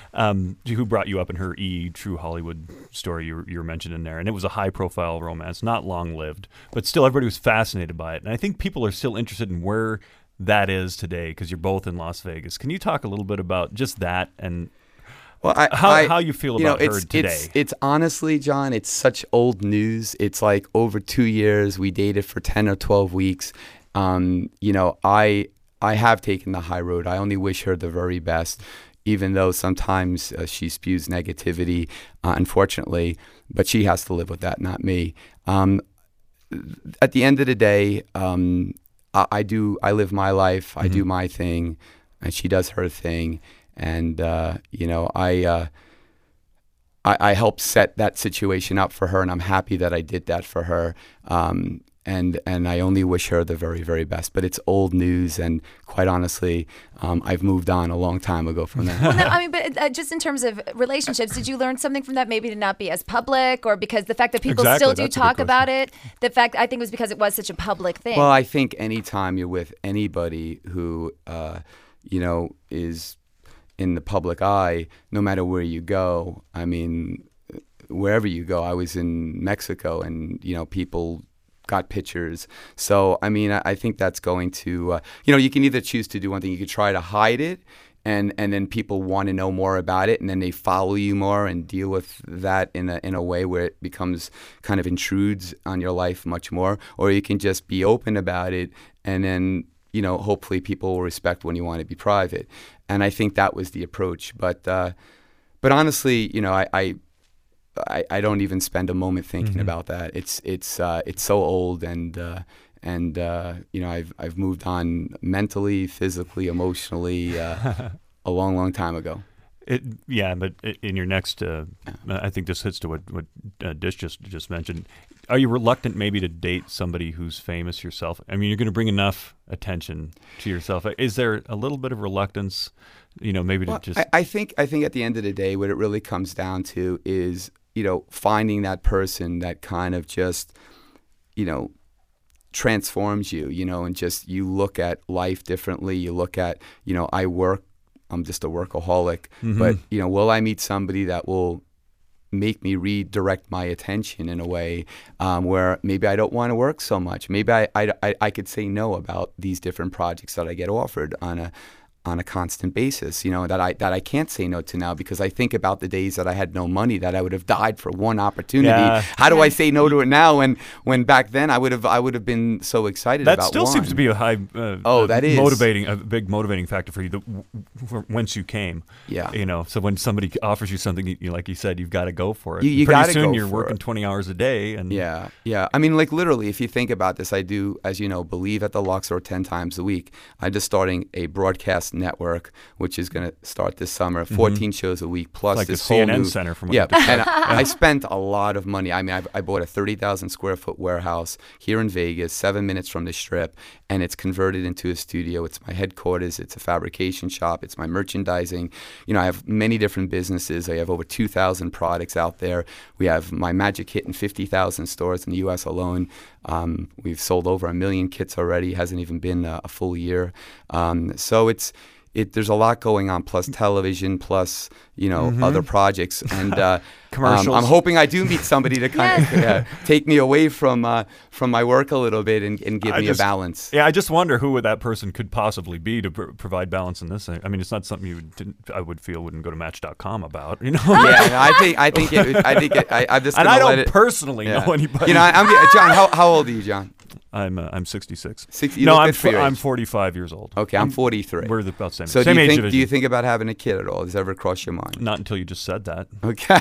um, who brought you up in her E! True Hollywood story you, you were mentioned in there, and it was a high-profile romance, not long-lived, but still everybody was fascinated by it, and I think people are still interested in where that is today? Because you're both in Las Vegas. Can you talk a little bit about just that and well, I, how I, how you feel you know, about it's, her today? It's, it's honestly, John, it's such old news. It's like over two years. We dated for ten or twelve weeks. Um, you know, I I have taken the high road. I only wish her the very best, even though sometimes uh, she spews negativity, uh, unfortunately. But she has to live with that, not me. Um, at the end of the day, um, I, I do. I live my life. I Mm-hmm. do my thing, and she does her thing. And uh, you know, I, uh, I I helped set that situation up for her, and I'm happy that I did that for her. Um, and and I only wish her the very, very best. But it's old news, and quite honestly, um, I've moved on a long time ago from that. Well, no, I mean, but uh, just in terms of relationships, did you learn something from that? Maybe to not be as public, or because the fact that people Exactly, still do that's a good talk question. about it. The fact I think it was because it was such a public thing. Well, I think anytime you're with anybody who, uh, you know, is in the public eye, no matter where you go, I mean, wherever you go, I was in Mexico and, you know, people got pictures. So, I mean, I, I think that's going to, uh, you know, you can either choose to do one thing, you could try to hide it, and, and then people want to know more about it, and then they follow you more and deal with that in a, in a way where it becomes kind of intrudes on your life much more, or you can just be open about it, and then, you know, hopefully people will respect when you want to be private. And I think that was the approach. But uh, but honestly, you know, I, I I I don't even spend a moment thinking Mm-hmm. about that. It's it's uh, it's so old, and uh, and uh, you know, I've I've moved on mentally, physically, emotionally uh, a long, long time ago. It, yeah, but i- in your next, uh, I think this hits to what what uh, Dish just just mentioned. Are you reluctant maybe to date somebody who's famous yourself? I mean, you're going to bring enough attention to yourself. Is there a little bit of reluctance, you know, maybe Well, to just? I, I think I think at the end of the day, what it really comes down to is, you know, finding that person that kind of just, you know, transforms you, you know, and just you look at life differently. You look at, you know, I work, I'm just a workaholic, Mm-hmm. but, you know, will I meet somebody that will make me redirect my attention in a way um, where maybe I don't want to work so much. Maybe I, I, I, I could say no about these different projects that I get offered on a on a constant basis, you know, that I that I can't say no to now, because I think about the days that I had no money, that I would have died for one opportunity. Yeah. How do I say no to it now when when back then I would have I would have been so excited That about still one. seems to be a high, uh, Oh, uh, that is. motivating, a big motivating factor for you. The, w- w- whence you came, Yeah. you know. So when somebody offers you something, you, like you said, you've got to go for it. You- you Pretty gotta soon go you're for working it. twenty hours a day, and Yeah, yeah. I mean, like literally, if you think about this, I do, as you know, believe at the Luxor ten times a week. I'm just starting a broadcast network, which is going to start this summer, fourteen shows a week, plus Like the this C N N whole new center from what yeah. you just And I, I spent a lot of money. I mean, I, I bought a thirty thousand square foot warehouse here in Vegas, seven minutes from the Strip, and it's converted into a studio. It's my headquarters. It's a fabrication shop. It's my merchandising. You know, I have many different businesses. I have over two thousand products out there. We have my Magic Kit in fifty thousand stores in the U S alone. Um, we've sold over a million kits already. Hasn't even been a, a full year. Um, so it's It, there's a lot going on, plus television, plus, you know, other projects. And uh, Commercials. Um, I'm hoping I do meet somebody to kind of uh, take me away from uh, from my work a little bit and, and give I me just- a balance. Yeah, I just wonder who that person could possibly be to pr- provide balance in this. I mean, it's not something you would, didn't, I would feel wouldn't go to Match dot com about, you know. Yeah, no, I think I think it, I think it, I, I'm just And gonna I let don't it, personally yeah. know anybody. You know, I, I'm John. How, how old are you, John? I'm uh, I'm sixty-six. Six- you no, look I'm good for your I'm age. forty-five years old. Okay, I'm forty-three. We're the, about the same. So same do you age think division. do you think about having a kid at all? Does that ever cross your mind? Not until you just said that. Okay.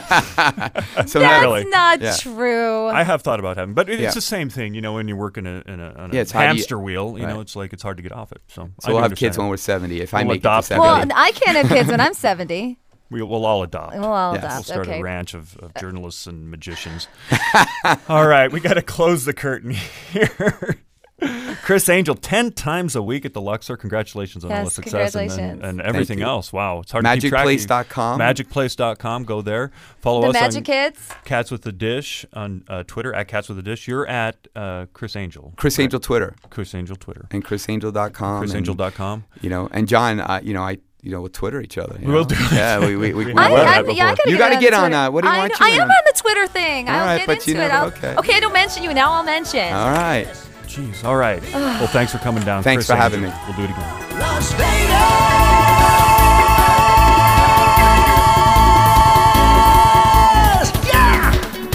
so That's really. not Yeah. true. I have thought about having, but it's Yeah. the same thing, you know. When you're working a, in a, on a Yeah, it's how do you- hamster wheel, you know, right. it's like it's hard to get off it. So, So I we'll do have kids understand. when we're seventy. If I We'll make it to adopt seventy. well, I can't have kids when I'm seventy. We, we'll all adopt. We'll all Yes. We'll adopt. start Okay. a ranch of, of journalists and magicians. All right, we got to close the curtain here. Chris Angel, ten times a week at the Luxor. Congratulations on all the Yes, success and, and, congratulations. and everything you. else. Wow, it's hard to magic keep track. place dot com. magic place dot com. Go there. Follow The us Magic on Kids. Cats with the Dish on uh, Twitter at Cats with the Dish. You're at uh, Chris Angel. Chris Angel Twitter Chris Angel Twitter. and chris angel dot com. Chris and, Angel dot com. You know, and John, uh, you know, I, you know, we'll Twitter each other. you We'll know? do it. Yeah, we, we, we, we I- I, will. that I, before. yeah, I gotta You get gotta on get on, Twitter. uh, what do you I want know- you I am on? on the Twitter thing. All I'll right, get but into you it. never- I'll, okay. okay, I don't mention you now. I'll mention. All right. Jeez. All right. Well, thanks for coming down. Thanks Chris for having Andrews. me. We'll do it again. Las Vegas! Yeah!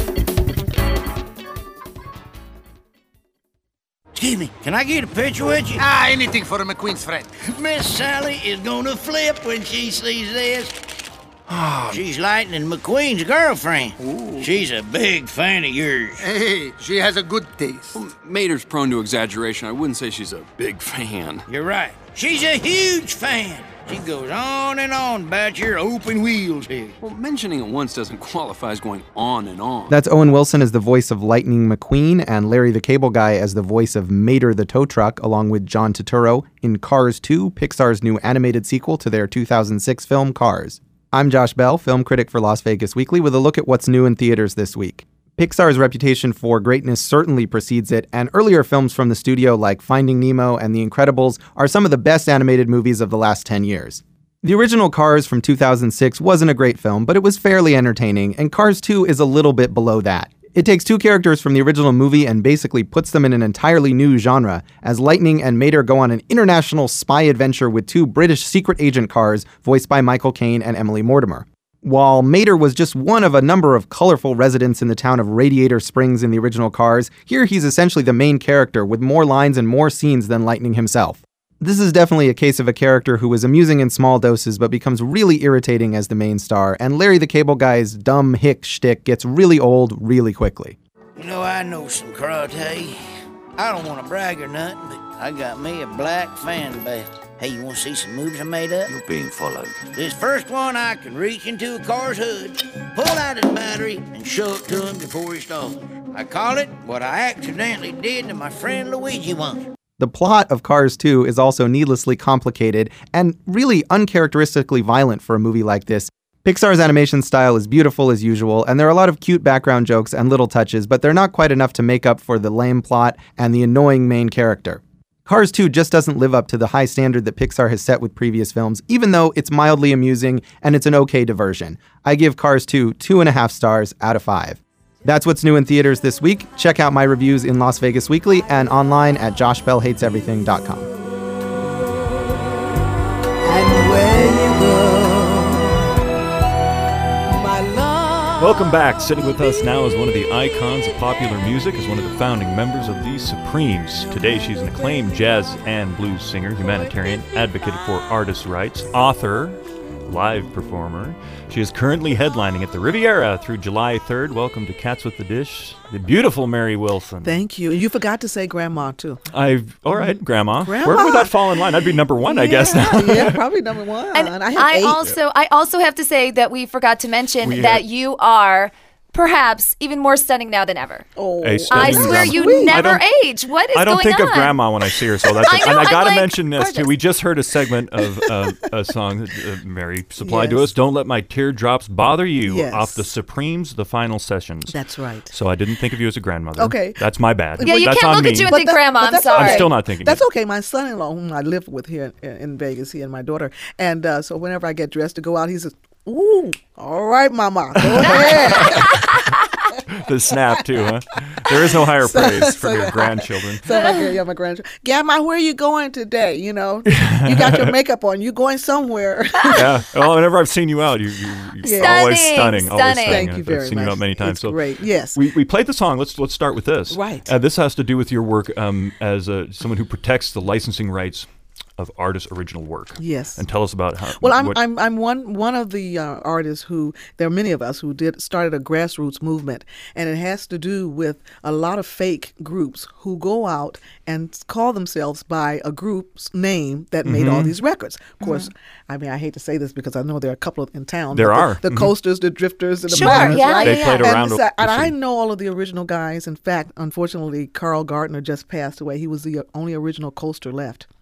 Excuse me, can I get a picture with you? Ah, anything for a McQueen's friend. Miss Sally is gonna flip when she sees this. She's Lightning McQueen's girlfriend. Ooh. She's a big fan of yours. Hey, she has a good taste. Mater's prone to exaggeration. I wouldn't say she's a big fan. You're right. She's a huge fan. She goes on and on about your open wheels here. Well, mentioning it once doesn't qualify as going on and on. That's Owen Wilson as the voice of Lightning McQueen and Larry the Cable Guy as the voice of Mater the Tow Truck, along with John Turturro in Cars two, Pixar's new animated sequel to their two thousand six film Cars. I'm Josh Bell, film critic for Las Vegas Weekly, with a look at what's new in theaters this week. Pixar's reputation for greatness certainly precedes it, and earlier films from the studio like Finding Nemo and The Incredibles are some of the best animated movies of the last ten years. The original Cars from two thousand six wasn't a great film, but it was fairly entertaining, and Cars two is a little bit below that. It takes two characters from the original movie and basically puts them in an entirely new genre, as Lightning and Mater go on an international spy adventure with two British secret agent cars voiced by Michael Caine and Emily Mortimer. While Mater was just one of a number of colorful residents in the town of Radiator Springs in the original Cars, here he's essentially the main character with more lines and more scenes than Lightning himself. This is definitely a case of a character who was amusing in small doses but becomes really irritating as the main star, and Larry the Cable Guy's dumb hick shtick gets really old really quickly. You know, I know some karate. I don't want to brag or nothing, but I got me a black fan belt. Hey, you want to see some moves I made up? You're being followed. This first one, I can reach into a car's hood, pull out his battery, and show it to him before he stalls. I call it what I accidentally did to my friend Luigi once. The plot of Cars two is also needlessly complicated and really uncharacteristically violent for a movie like this. Pixar's animation style is beautiful as usual, and there are a lot of cute background jokes and little touches, but they're not quite enough to make up for the lame plot and the annoying main character. Cars two just doesn't live up to the high standard that Pixar has set with previous films, even though it's mildly amusing and it's an okay diversion. I give Cars two two and a half stars out of five. That's what's new in theaters this week. Check out my reviews in Las Vegas Weekly and online at josh bell hates everything dot com. And where you go, my love. Welcome back. Sitting with us now is one of the icons of popular music, is one of the founding members of the Supremes. Today she's an acclaimed jazz and blues singer, humanitarian, advocate for artists' rights, author, live performer. She is currently headlining at the Riviera through July third. Welcome to Cats with the Dish, the beautiful Mary Wilson. Thank you. And you forgot to say grandma, too. I've all right, Grandma. Grandma. Where would that fall in line? I'd be number one, I yeah, guess. Now. yeah, probably number one. And I, have I eight. also I also have to say that we forgot to mention We that had- you are perhaps even more stunning now than ever. Oh, A I stunning swear grandma. you Sweet. never I don't- age. What is I don't going think on? of Grandma when I see her, so that's I know, and I I'm gotta like, mention this too. gorgeous. We just heard a segment of uh, a song that uh, Mary supplied to Yes. us. Don't let my teardrops bother you. Yes. Off the Supremes, the final sessions. That's right. So I didn't think of you as a grandmother. Okay. That's my bad. Yeah, you that's can't on look me. at you and But think that- grandma. but I'm that's sorry. I'm still not thinking. That's it. okay. My son-in-law, whom I live with here in, in Vegas, he and my daughter, and uh, so whenever I get dressed to go out, he says, "Ooh, all right, Mama, go ahead." The snap too, huh? There is no higher praise from your grandchildren. So my, yeah, my grandchildren. Grandma, where are you going today? You know, you got your makeup on. You going somewhere? Yeah. Well, whenever I've seen you out, you, you, you're Yeah. always Stunning, stunning. Always stunning. stunning. Thank you I've very seen much. you out many times. It's so great. Yes. We, we played the song. Let's let's start with this. Right. Uh, this has to do with your work um, as a, someone who protects the licensing rights of artists' original work. Yes. And tell us about how. Well, I'm what- I'm I'm one one of the uh, artists who there are many of us who did started a grassroots movement, and it has to do with a lot of fake groups who go out and call themselves by a group's name that made all these records. Of course, I mean I hate to say this because I know there are a couple in town. There but are. the, the Mhm. coasters, the drifters, and the Sure, Miners, yeah, right? They yeah, played yeah. around And, the- so- and the I scene. know all of the original guys. In fact, unfortunately, Carl Gardner just passed away. He was the only original coaster left.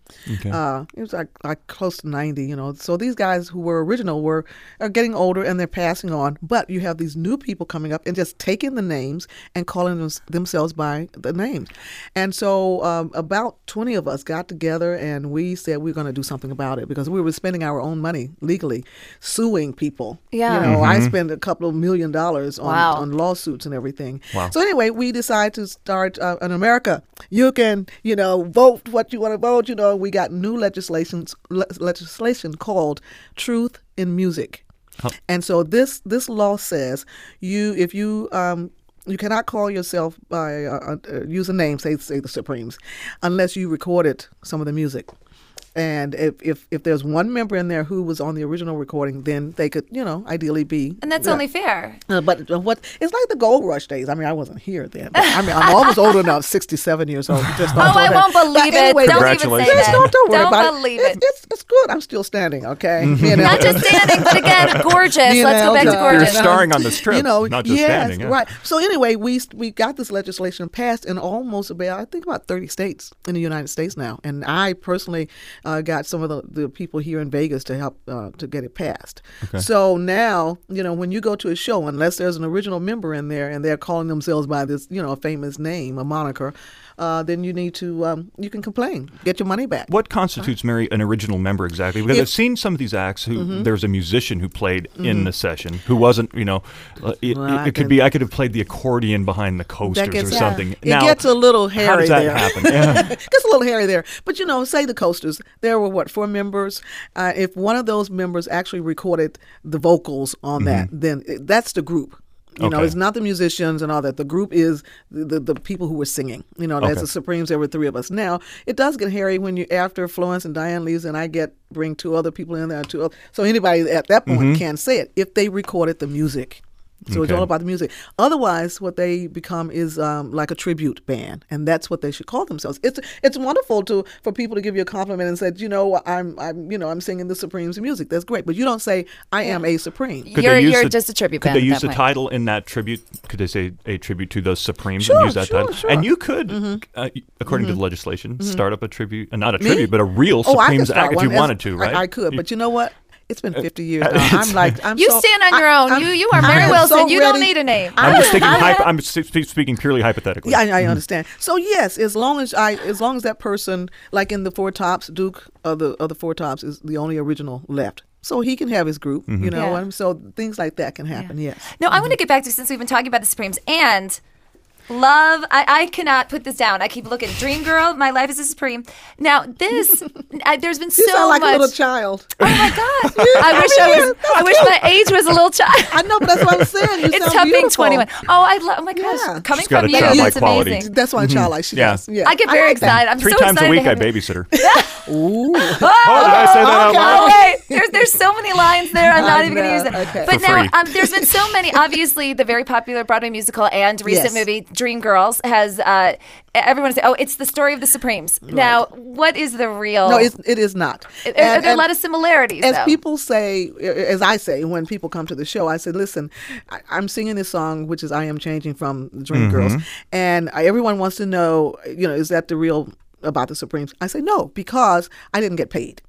Okay. Uh, it was like, like close to ninety, you know. So these guys who were original were are getting older and they're passing on. But you have these new people coming up and just taking the names and calling them, themselves by the names. And so um, about twenty of us got together and we said we we're going to do something about it because we were spending our own money legally suing people. Yeah. You know, Mm-hmm. I spent a couple of million dollars on, Wow. on lawsuits and everything. Wow. So anyway, we decided to start uh, in America. You can, you know, vote what you want to vote. You know, we got new legislation le- legislation called Truth in Music. Oh. And so this this law says you if you um you cannot call yourself by uh, uh, use a name, say say the Supremes, unless you recorded some of the music. And if, if if there's one member in there who was on the original recording, then they could, you know, ideally be. And that's yeah. only fair. Uh, but uh, what it's like the gold rush days. I mean, I wasn't here then. But, I mean, I'm almost old enough, sixty-seven years old. Just Oh, I won't believe it. anyway, Don't even say Congratulations. that. Don't, don't worry Don't about believe it. it. It's, it's, it's good. I'm still standing, okay? You know? Not just standing, but again, gorgeous. Me and Let's go back to Elton. You're gorgeous. starring on this trip, You know, not just yes, standing. Yeah. right. So anyway, we we got this legislation passed in almost about I think about thirty states in the United States now, and I personally uh, got some of the, the people here in Vegas to help uh, to get it passed. Okay. So now, you know, when you go to a show, unless there's an original member in there and they're calling themselves by this, you know, a famous name, a moniker, uh, then you need to um, you can complain, get your money back. What constitutes Mary an original member exactly? Because If- I've seen some of these acts who Mhm. there's a musician who played in the session who wasn't, you know, uh, it, Well, it, I it could can- be I could have played the accordion behind the coasters That gets- or yeah. something. It Now, gets a little hairy how does that there. happen? Yeah. It gets a little hairy there. But, you know, say the Coasters, there were, what, four members? Uh, if one of those members actually recorded the vocals on that, then it, that's the group. You know, Okay. it's not the musicians and all that. The group is the, the, the people who were singing. You know, there's Okay. the Supremes, there were three of us. Now, it does get hairy when you, after Florence and Diane leaves, and I get, bring two other people in there. Two other, so anybody at that point can say it if they recorded the music. So it's Okay. all about the music. Otherwise, what they become is um, like a tribute band, and that's what they should call themselves. It's it's wonderful to for people to give you a compliment and say, you know, I'm I'm you know I'm singing the Supremes music. That's great, but you don't say I am a Supreme. Could You're- they use you're the- just a tribute Could band they at use that the point. title in that tribute? Could they say a tribute to those Supremes Sure, and use that sure, title? sure. And you could, Mhm. uh, according to the legislation, Mhm. start up a tribute, uh, not a Me? tribute, but a real Oh, I could Supremes start act if one. you As- wanted to, right? I, I could, You- but you know what? It's been fifty years Uh, now. it's- I'm like, I'm You so, stand on I- your own. I'm- you you are I Mary am Wilson. so you don't ready. need a name. I'm just thinking. I- Hypo- I'm sp- sp- speaking purely hypothetically. Yeah, I, I understand. So yes, as long as I, as long as that person, like in the Four Tops, Duke of the of the Four Tops is the only original left, so he can have his group. Mm-hmm. You know, Yeah. and so things like that can happen. Yes. No, I want to get back to, since we've been talking about the Supremes and love. I, I cannot put this down. I keep looking. Dream Girl, My Life is a Supreme. Now, this, I, there's been You so sound like much. a little child. Oh my God. I wish I was, I wish my age was a little child. I know, but that's what I'm saying. You It's sound tough being beautiful. twenty-one. Oh, I love, oh my gosh. Yeah. Coming She's got from a you, childlike it's quality. amazing. That's why childlike she Yeah. does. Yeah. I get very like that. excited. I'm Three so times excited a to week, I have- babysit her. Ooh. Oh, did I say that out Okay. loud? Oh, wait. There's, there's so many lines there. I'm not I even going to use know. it. Okay. But For now, free. um, there's been so many. Obviously, the very popular Broadway musical and recent Yes. movie Dreamgirls has uh, everyone say, "Oh, it's the story of the Supremes." Now, what is the real? No, it's, it is not. Are, are And- there a and lot of similarities? As though? people say, as I say, when people come to the show, I say, listen, I, I'm singing this song, which is I Am Changing from Dreamgirls. And I, everyone wants to know, you know, is that the real about the Supremes? I say, no, because I didn't get paid.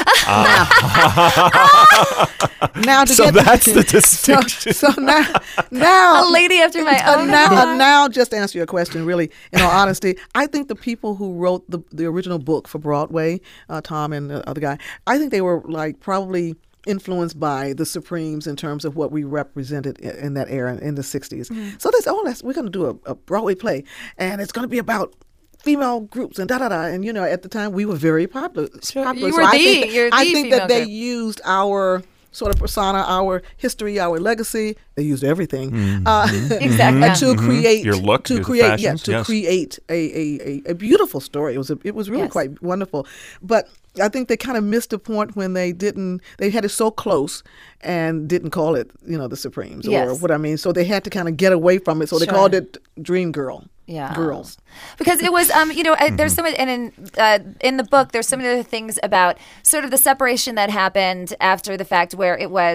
now to So get that's the so, distinction. so now, now a lady after my uh, own now, uh, heart. now, just to answer your question, really, in all honesty, I think the people who wrote the the original book for Broadway, uh, Tom and the other guy, I think they were like probably influenced by the Supremes in terms of what we represented in, in that era in the sixties. Mm-hmm. So they said, oh, let's, we're going to do a, a Broadway play, and it's going to be about female groups and da da da. And you know, at the time we were very popular. popular. You So were I the- think, you're I the think female that they group. used our sort of persona, our history, our legacy. They used everything uh, Exactly. uh, to create Your look, to your create, yeah, fashions, to yes. create a, a, a, a beautiful story. It was a, it was really Yes. quite wonderful, but. I think they kind of missed a point when they didn't. They had it so close and didn't call it, you know, the Supremes or Yes. what I mean. So they had to kind of get away from it. So they Sure. called it Dream Girl. Yeah. Girls. Because it was, um, you know, uh, there's so many, and in uh, in the book, there's so many other things about sort of the separation that happened after the fact, where it was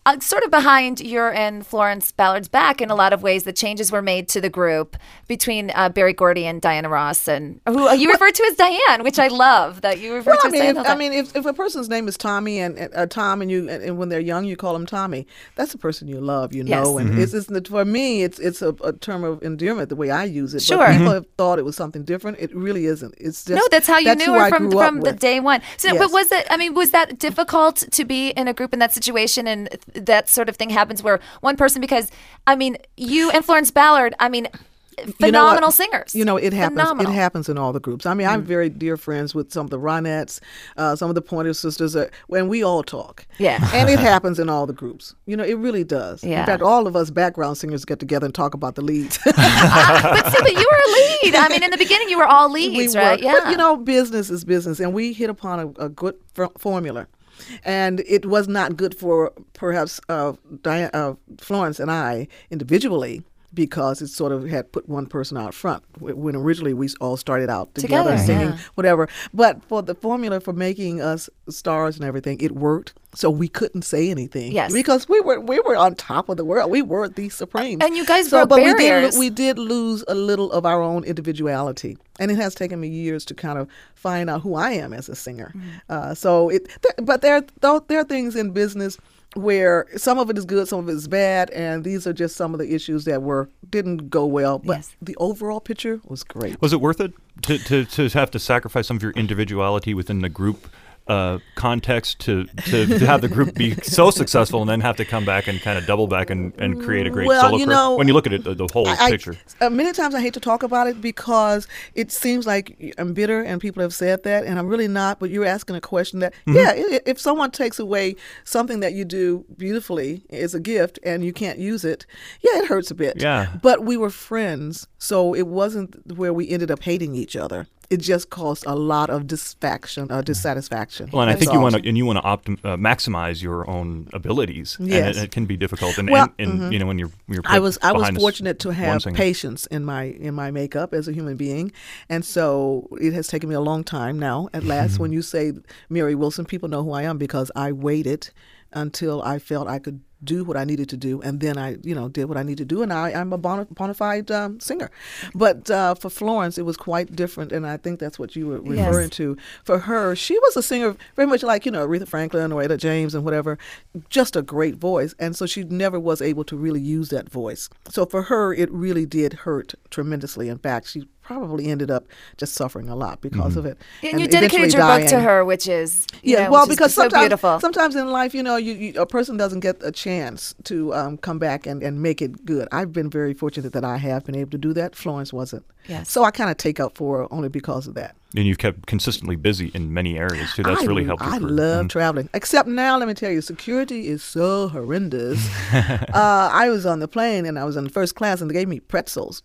uh, sort of behind your and Florence Ballard's back in a lot of ways. The changes were made to the group between uh, Berry Gordy and Diana Ross, and who you referred to as Diane, which I love that you refer Well, to I as mean, Diane. if, I mean, if, if a person's name is Tommy and uh, Tom, and you and, and when they're young, you call them Tommy. That's the person you love, you Yes. know. And Mhm. it's, it's for me, it's it's a, a term of endearment the way I use it. Sure. But people Mhm. have thought it was something different. It really isn't. It's just No, that's how you that's knew who her I from grew up from the with. day one. So, Yes. but was it? I mean, was that difficult to be in a group in that situation, and that sort of thing happens where one person? Because I mean, you and Florence Ballard. I mean. You know what? Phenomenal singers. You know, it happens. Phenomenal. It happens in all the groups. I mean, I'm very dear friends with some of the Ronettes, uh, some of the Pointer Sisters, uh, when we all talk. Yeah. And it happens in all the groups. You know, it really does. Yeah. In fact, all of us background singers get together and talk about the leads. But see, but you were a lead. I mean, in the beginning, you were all leads, we right? were. Yeah. But, you know, business is business, and we hit upon a, a good f- formula. And it was not good for perhaps uh, Diane, uh, Florence and I individually, because it sort of had put one person out front when originally we all started out together, Together, singing, yeah. whatever. But for the formula for making us stars and everything, it worked. So we couldn't say anything. Yes. Because we were we were on top of the world. We were the supremes. And you guys so, broke but barriers. We did, we did lose a little of our own individuality. And it has taken me years to kind of find out who I am as a singer. Mm-hmm. Uh, so it, th- but there, though, there are things in business where some of it is good, some of it is bad, and these are just some of the issues that were didn't go well. But Yes. the overall picture was great. Was it worth it to, to, to have to sacrifice some of your individuality within the group uh, context to, to, to have the group be so successful and then have to come back and kind of double back and, and create a great Well, solo you career? know, When you look at it, the, the whole I, picture. I, uh, many times I hate to talk about it because it seems like I'm bitter, and people have said that, and I'm really not. But you're asking a question that, Mhm. yeah, i- if someone takes away something that you do beautifully as a gift and you can't use it, yeah, it hurts a bit. Yeah. But we were friends, so it wasn't where we ended up hating each other. It just caused a lot of disfaction, uh, dissatisfaction. Well, and I That's think you all. want to, and you want to optim- uh, maximize your own abilities. Yes. and it, it can be difficult. And, Well, and, and mhm. you know, when you're, you're I put was I was behind this fortunate to one have singer. patience in my in my makeup as a human being, and so it has taken me a long time now. At last, when you say Mary Wilson, people know who I am because I waited until I felt I could do what I needed to do, and then I, you know, did what I needed to do, and I, I'm a bona, bona fide um, singer. But uh, for Florence, it was quite different, and I think that's what you were Yes. referring to. For her, she was a singer very much like, you know, Aretha Franklin or Etta James and whatever, just a great voice, and so she never was able to really use that voice. So for her, it really did hurt tremendously. In fact, she probably ended up just suffering a lot because Mhm. of it. And you dedicated eventually your book to dying. her, which is you Yeah, know, well, which is because so sometimes, beautiful. sometimes in life, you know, you, you, a person doesn't get a chance to um, come back and, and make it good. I've been very fortunate that I have been able to do that. Florence wasn't. Yes. So I kind of take up for her only because of that. And you've kept consistently busy in many areas too. That's I, really helped. your I career. love Mhm. traveling. Except now, let me tell you, security is so horrendous. uh, I was on the plane and I was in first class and they gave me pretzels.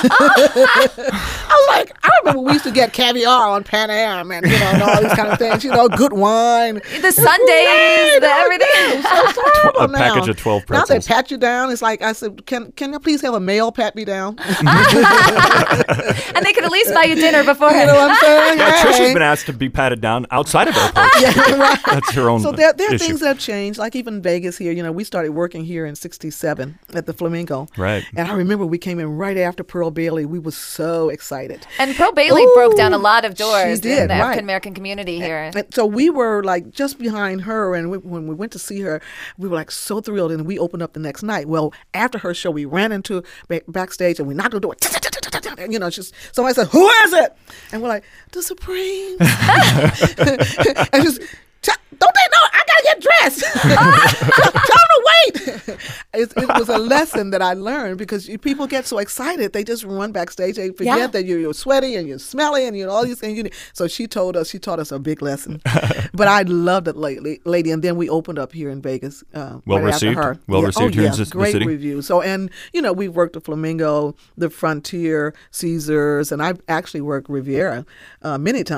I was like, I remember we used to get caviar on Pan Am and, you know, and all these kind of things, you know, good wine. The Sundays, the everything. It's so terrible A now. package of twelve Now they pretzels. pat you down. It's like I said, can can you please have a male pat me down? And they could at least buy you dinner beforehand. You know what I'm saying? Yeah, Hey. Trisha's been asked to be patted down outside of airports. Yeah, right. That's her own So there, there are issue. things that have changed, like even Vegas here. You know, we started working here in sixty-seven at the Flamingo. Right. And I remember we came in right after Pearl Bailey. We were so excited. And Pearl Bailey Ooh, broke down a lot of doors she did, in the right. African American community here. And so we were like just behind her, and we, when we went to see her, we were like so thrilled, and we opened up the next night. Well, after her show, we ran into ba- backstage and we knocked on the door. And, you know, just somebody said, "Who is it?" And we're like, "The Supremes." And just, don't they know I gotta get dressed? Tell them to wait. It, it was a lesson that I learned because you, people get so excited they just run backstage. They forget Yeah. that you're, you're sweaty and you're smelly and you know all these things. You need. So she told us, she taught us a big lesson. But I loved it, lady. lady. And then we opened up here in Vegas. Uh, Well right after received? her. Well yeah. received oh, here in yeah. the- the Great city? reviews. So and you know we've worked the Flamingo, the Frontier, Caesars, and I've actually worked Riviera uh, many times.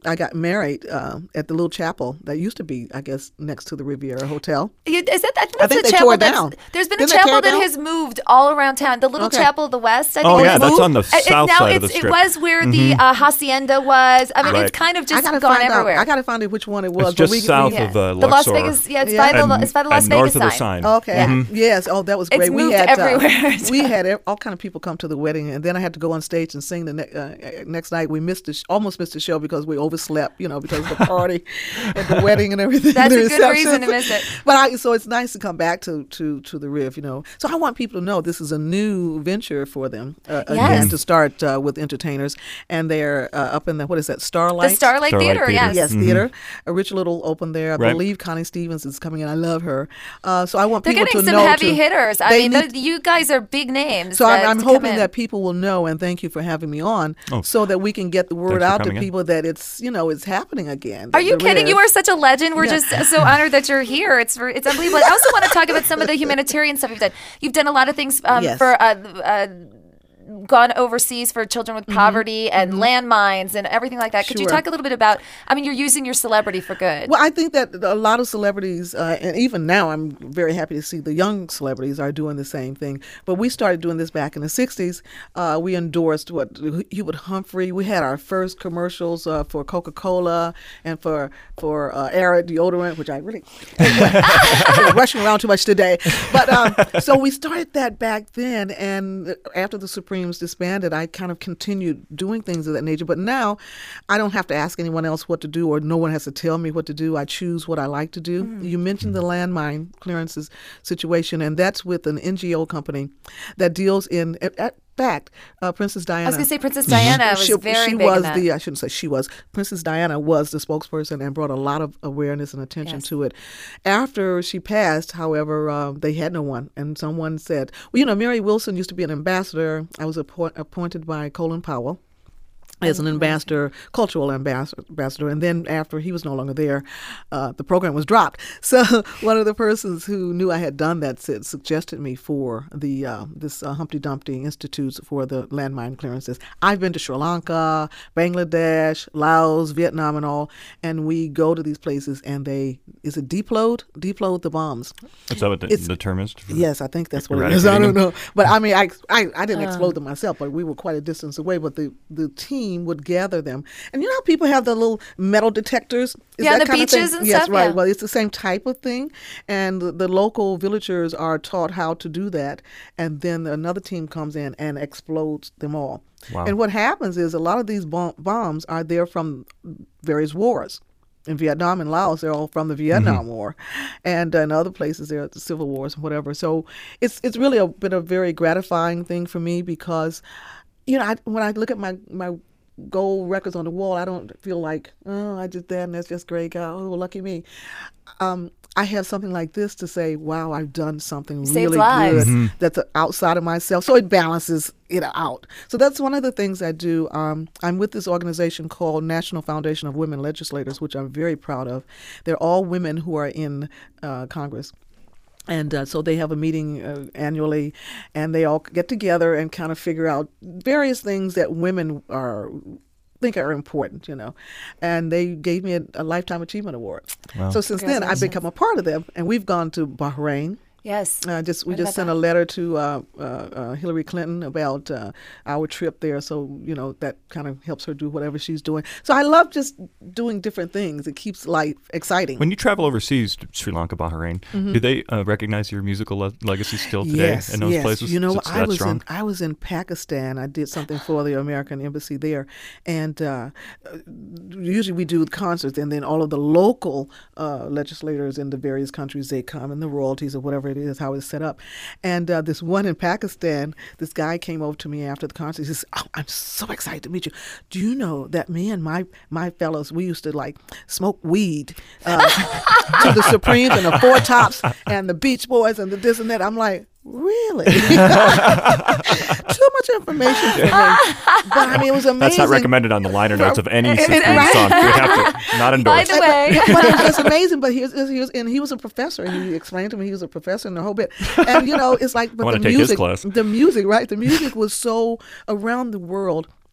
I got married uh, at the little chapel that used to be, I guess, next to the Riviera Hotel. Is that, I think I that's think the they chapel tore it that's- down. There's been Didn't a they tear chapel it that down? has moved all around town. The little Okay. chapel of the West. I Oh, think yeah, was that's moved. on the Uh, it- south now side of it's, the It strip. was where Mhm. the uh, hacienda was. I mean, Right. it's kind of I just gotta gone find everywhere. out. I got to find out which one it was. It's but just we, south we, of uh, the Las Luxor. Vegas, yeah, it's Yeah. by the And- it's by the Las and Vegas north of the sign. sign. Okay. Yeah. Yes. Oh, that was It's great. we moved had everywhere. Uh, we had ev- all kind of people come to the wedding, and then I had to go on stage and sing the ne- uh, next night. We missed the sh- almost missed the show because we overslept, you know, because of the party and the wedding and everything. That's the a good reception. reason to miss it. But I, so it's nice to come back to, to, to the Riv, you know. So I want people to know this is a new venture for them uh, Yes. again to start uh, with entertainers, and they're uh, up in the what is that Starlight? The Starlight, Starlight Theater, Theater. yes. Yes, Mhm. theater. A Rich Little opened there. I Right. believe Connie Stevens is coming in. I love her. Uh, so I want They're people getting to some know heavy to- hitters. I they mean, need- the- you guys are big names. so I'm, that I'm come hoping in. that people will know, and thank you for having me on, Oh. so that we can get the word Thanks for out to coming in. people that it's you know it's happening again. Are that you there kidding? is. You are such a legend. We're Yeah. just so honored that you're here. It's it's unbelievable. I also want to talk about some of the humanitarian stuff you've done. You've done a lot of things um, Yes. for. Uh, uh, gone overseas for children with poverty and landmines and everything like that. Could you Mm-hmm. Sure. talk a little bit about, I mean, you're using your celebrity for good. Well, I think that a lot of celebrities, uh, and even now, I'm very happy to see the young celebrities are doing the same thing. But we started doing this back in the sixties. Uh, we endorsed what Hubert Humphrey. We had our first commercials uh, for Coca-Cola and for for uh, Arid deodorant, which I really I'm rushing around too much today. But um, so we started that back then, and after the Supremes disbanded, I kind of continued doing things of that nature. But now, I don't have to ask anyone else what to do, or no one has to tell me what to do. I choose what I like to do. Mm. You mentioned the landmine clearances situation, and that's with an N G O company that deals in. At, at fact, uh, Princess Diana. I was going to say Princess Diana was she, very she big was in that. the. I shouldn't say she was. Princess Diana was the spokesperson and brought a lot of awareness and attention Yes. to it. After she passed, however, uh, they had no one, and someone said, "Well, you know, Mary Wilson used to be an ambassador. I was appoint, appointed by Colin Powell." As an ambassador, cultural ambassador, ambassador, and then after he was no longer there, uh, the program was dropped. So one of the persons who knew I had done that said, suggested me for the uh, this uh, Humpty Dumpty Institutes for the landmine clearances. I've been to Sri Lanka, Bangladesh, Laos, Vietnam, and all, and we go to these places, and they is it deplode, deplode the bombs. Is that what the, It's- the term is? Yes, I think that's what it is. I Eradicating don't them? know, but I mean, I I, I didn't Uh. explode them myself, but we were quite a distance away. But the the team would gather them, and you know how people have the little metal detectors. Is Yeah, that the kind of thing? beaches and yes, stuff, right. yeah. Well, it's the same type of thing, and the, the local villagers are taught how to do that, and then another team comes in and explodes them all. Wow. And what happens is a lot of these bom- bombs are there from various wars. In Vietnam and Laos, they're all from the Vietnam War, and uh, in other places, they're the civil wars and whatever. So it's it's really a, been a very gratifying thing for me because, you know, I, when I look at my my gold records on the wall, I don't feel like, oh, I did that and that's just great. God, oh, lucky me. Um, I have something like this to say, wow, I've done something Saved really lives. good that's outside of myself. So it balances it out. So that's one of the things I do. Um, I'm with this organization called National Foundation of Women Legislators, which I'm very proud of. They're all women who are in uh, Congress. And uh, so they have a meeting uh, annually, and they all get together and kind of figure out various things that women are think are important, you know. And they gave me a, a Lifetime Achievement Award. Wow. So since then, I've become a part of them, and we've gone to Bahrain. Yes. Uh, just we What just about sent that? a letter to uh, uh, uh, Hillary Clinton about uh, our trip there, so you know that kind of helps her do whatever she's doing. So I love just doing different things. It keeps life exciting. When you travel overseas, to Sri Lanka, Bahrain, Mhm. do they uh, recognize your musical le- legacy still today Yes, in those yes. places? You know, Is it I that was strong? in I was in Pakistan. I did something for the American embassy there, and uh, usually we do concerts, and then all of the local uh, legislators in the various countries, they come, and the royalties or whatever it is, how it's set up. And uh, this one in Pakistan, this guy came over to me after the concert. He says, "Oh, I'm so excited to meet you. Do you know that me and my my fellows, we used to like smoke weed uh, to the Supremes and the Four Tops and the Beach Boys and the this and that." I'm like, really? Too much information for me. But I mean, it was amazing. That's not recommended on the liner notes of any Right. Supreme Right. song. We have to not endorse. By the way. but it was just amazing. But he was, he was, and he was a professor. And he explained to me he was a professor and the whole bit. And you know, it's like, but I wanna the take his music, class. the music, right? The music was so around the world.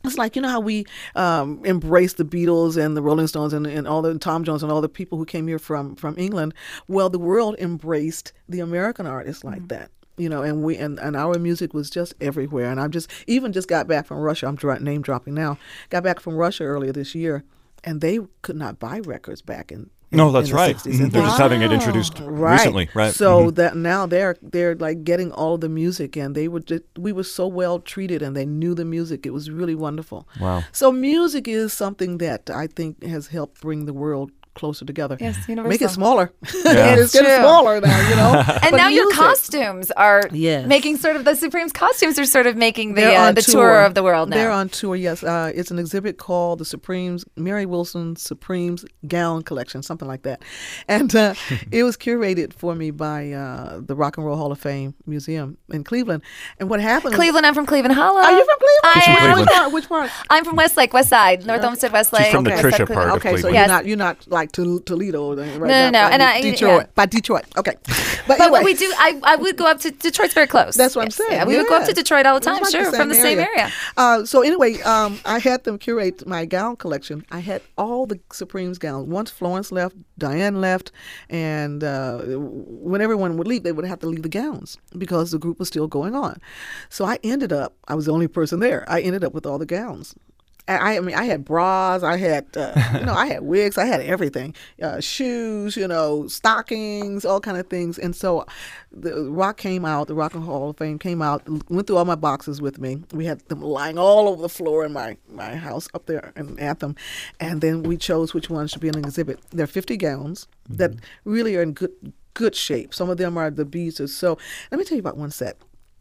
It's like, you know how we um, embraced the Beatles and the Rolling Stones and, and all the Tom Jones and all the people who came here from, from England. Well, the world embraced the American artists like mm. that. You know, and we and, and our music was just everywhere. And I've just even just got back from Russia. I'm dra- name dropping now. Got back from Russia earlier this year, and they could not buy records back in. in no, that's in the right. sixties. They're just having it introduced right. recently, right? So mm-hmm. that now they're they're like getting all of the music, and they were just, we were so well treated, and they knew the music. It was really wonderful. Wow. So music is something that I think has helped bring the world closer together. Yes, universal. Make it smaller. Yeah. It's getting smaller now, you know. And But now your music- costumes are Yes. making sort of the Supremes costumes are sort of making the They're uh, on the tour. of the world now. They're on tour, yes. Uh, it's an exhibit called the Supremes, Mary Wilson Supremes Gown Collection, something like that. And uh, it was curated for me by uh, the Rock and Roll Hall of Fame Museum in Cleveland. And what happened? Cleveland, I'm from Cleveland Hollow. Are you from Cleveland? I She's from am. Cleveland. Which part? Which part? I'm from Westlake, West Side, North Olmsted, Westlake. She's from the West Trisha Side, part of Okay, so Cleveland. you're Yes. not you're not like to, Toledo, right? No, no, no. By And I- Detroit, yeah. by Detroit. Okay, but, But anyway, what we do, I, I would go up to Detroit's very close. That's what I'm Yes, saying. Yeah, we would go up to Yes. Detroit all the It's time. like Sure, from the same area. Uh, so anyway, um, I had them curate my gown collection. I had all the Supremes gowns. Once Florence left, Diane left, and uh, when everyone would leave, they would have to leave the gowns because the group was still going on. So I ended up, I was the only person there. I ended up with all the gowns. I, I mean, I had bras, I had, uh, you know, I had wigs, I had everything, uh, shoes, you know, stockings, all kind of things. And so the Rock came out, the Rock and Hall of Fame came out, went through all my boxes with me. We had them lying all over the floor in my, my house up there in Anthem. And then we chose which ones should be in an exhibit. There are fifty gowns mm-hmm. that really are in good good shape. Some of them are the beads. So let me tell you about one set.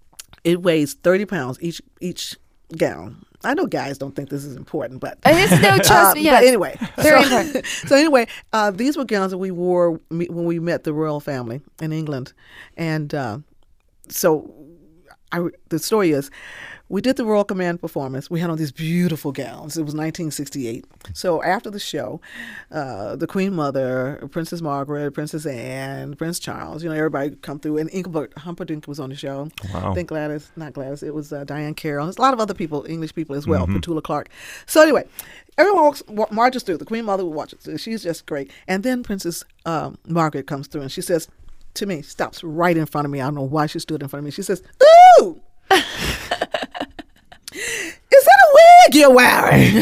It weighs thirty pounds each each gown. I know guys don't think this is important, but It is, no, trust uh, me, yes. But anyway, Very so, important. so anyway, uh, these were gowns that we wore me- when we met the royal family in England, and uh, so I, the story is, we did the Royal Command performance. We had on these beautiful gowns. It was nineteen sixty-eight. So after the show, uh, the Queen Mother, Princess Margaret, Princess Anne, Prince Charles, you know, everybody come through. And Engelbert Humperdinck was on the show. Wow. I think Gladys, not Gladys, it was uh, Diane Carroll. There's a lot of other people, English people as well, Mm-hmm. Petula Clark. So anyway, everyone walks, wa- marches through. The Queen Mother watches. She's just great. And then Princess um, Margaret comes through and she says to me, stops right in front of me. I don't know why she stood in front of me. She says, "Ooh! Is that a wig you're wearing?"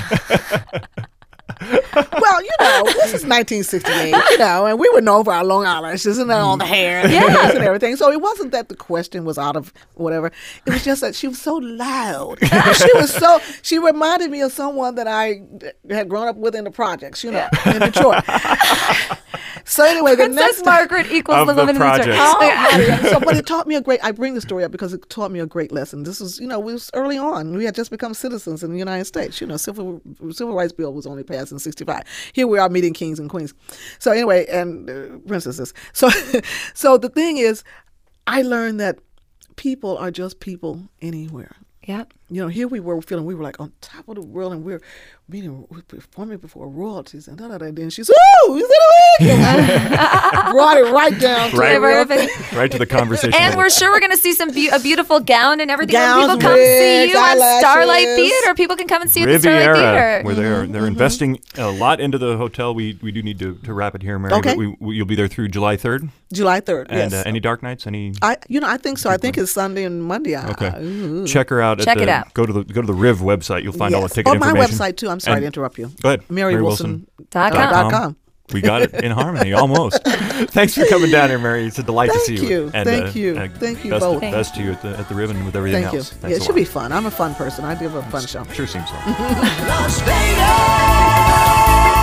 Well, you know, this is nineteen sixty-eight, you know, and we were known for our long eyelashes and all the hair and, Yeah. and everything. So it wasn't that the question was out of whatever. It was just that she was so loud. She was so, she reminded me of someone that I had grown up with in the projects, you know, in Detroit. So anyway, the Princess next Margaret equals Of the the women in the projects. church. Oh, so, but it taught me a great. I bring the story up because it taught me a great lesson. This was, you know, it was early on. We had just become citizens in the United States. You know, civil civil rights bill was only passed in sixty-five. Here we are meeting kings and queens. So anyway, and uh, princesses. So, so the thing is, I learned that people are just people anywhere. Yep. You know, here we were feeling we were like on top of the world, and we're meeting, we're performing before royalties, and da da da. Then she's, "Ooh, is it a wig?" Brought it right down to Right. the real thing. Right to the conversation. And we're sure we're going to see some be- a beautiful gown and everything. Gowns, when people come see wigs, you at eyelashes. Starlight Theater, people can come and see you at the Starlight Riviera, Theater. where they're they're Mm-hmm. investing a lot into the hotel. We we do need to, to wrap it here, Mary. Okay. But we, we, you'll be there through July third. July third. And Yes. uh, any dark nights? Any? I, you know, I think so. I think it's Sunday and Monday. I- Okay. I- ooh. Check her out. Check at it the, out. Go to the go to the Riv website. You'll find all the Yes. ticket Oh, my information. website too. I'm sorry And- to interrupt you. Go ahead. Mary Wilson. Dot dot com. com. We got it in harmony, almost. Thanks for coming down here, Mary. It's a delight Thank to see you. you. And, Thank uh, you. uh, Thank you best, both. Best to you at the, at the Ribbon with everything Thank you. else. Yeah, Thanks it a should lot. be fun. I'm a fun person. I do have a fun show. Sure seems so. Las Vegas.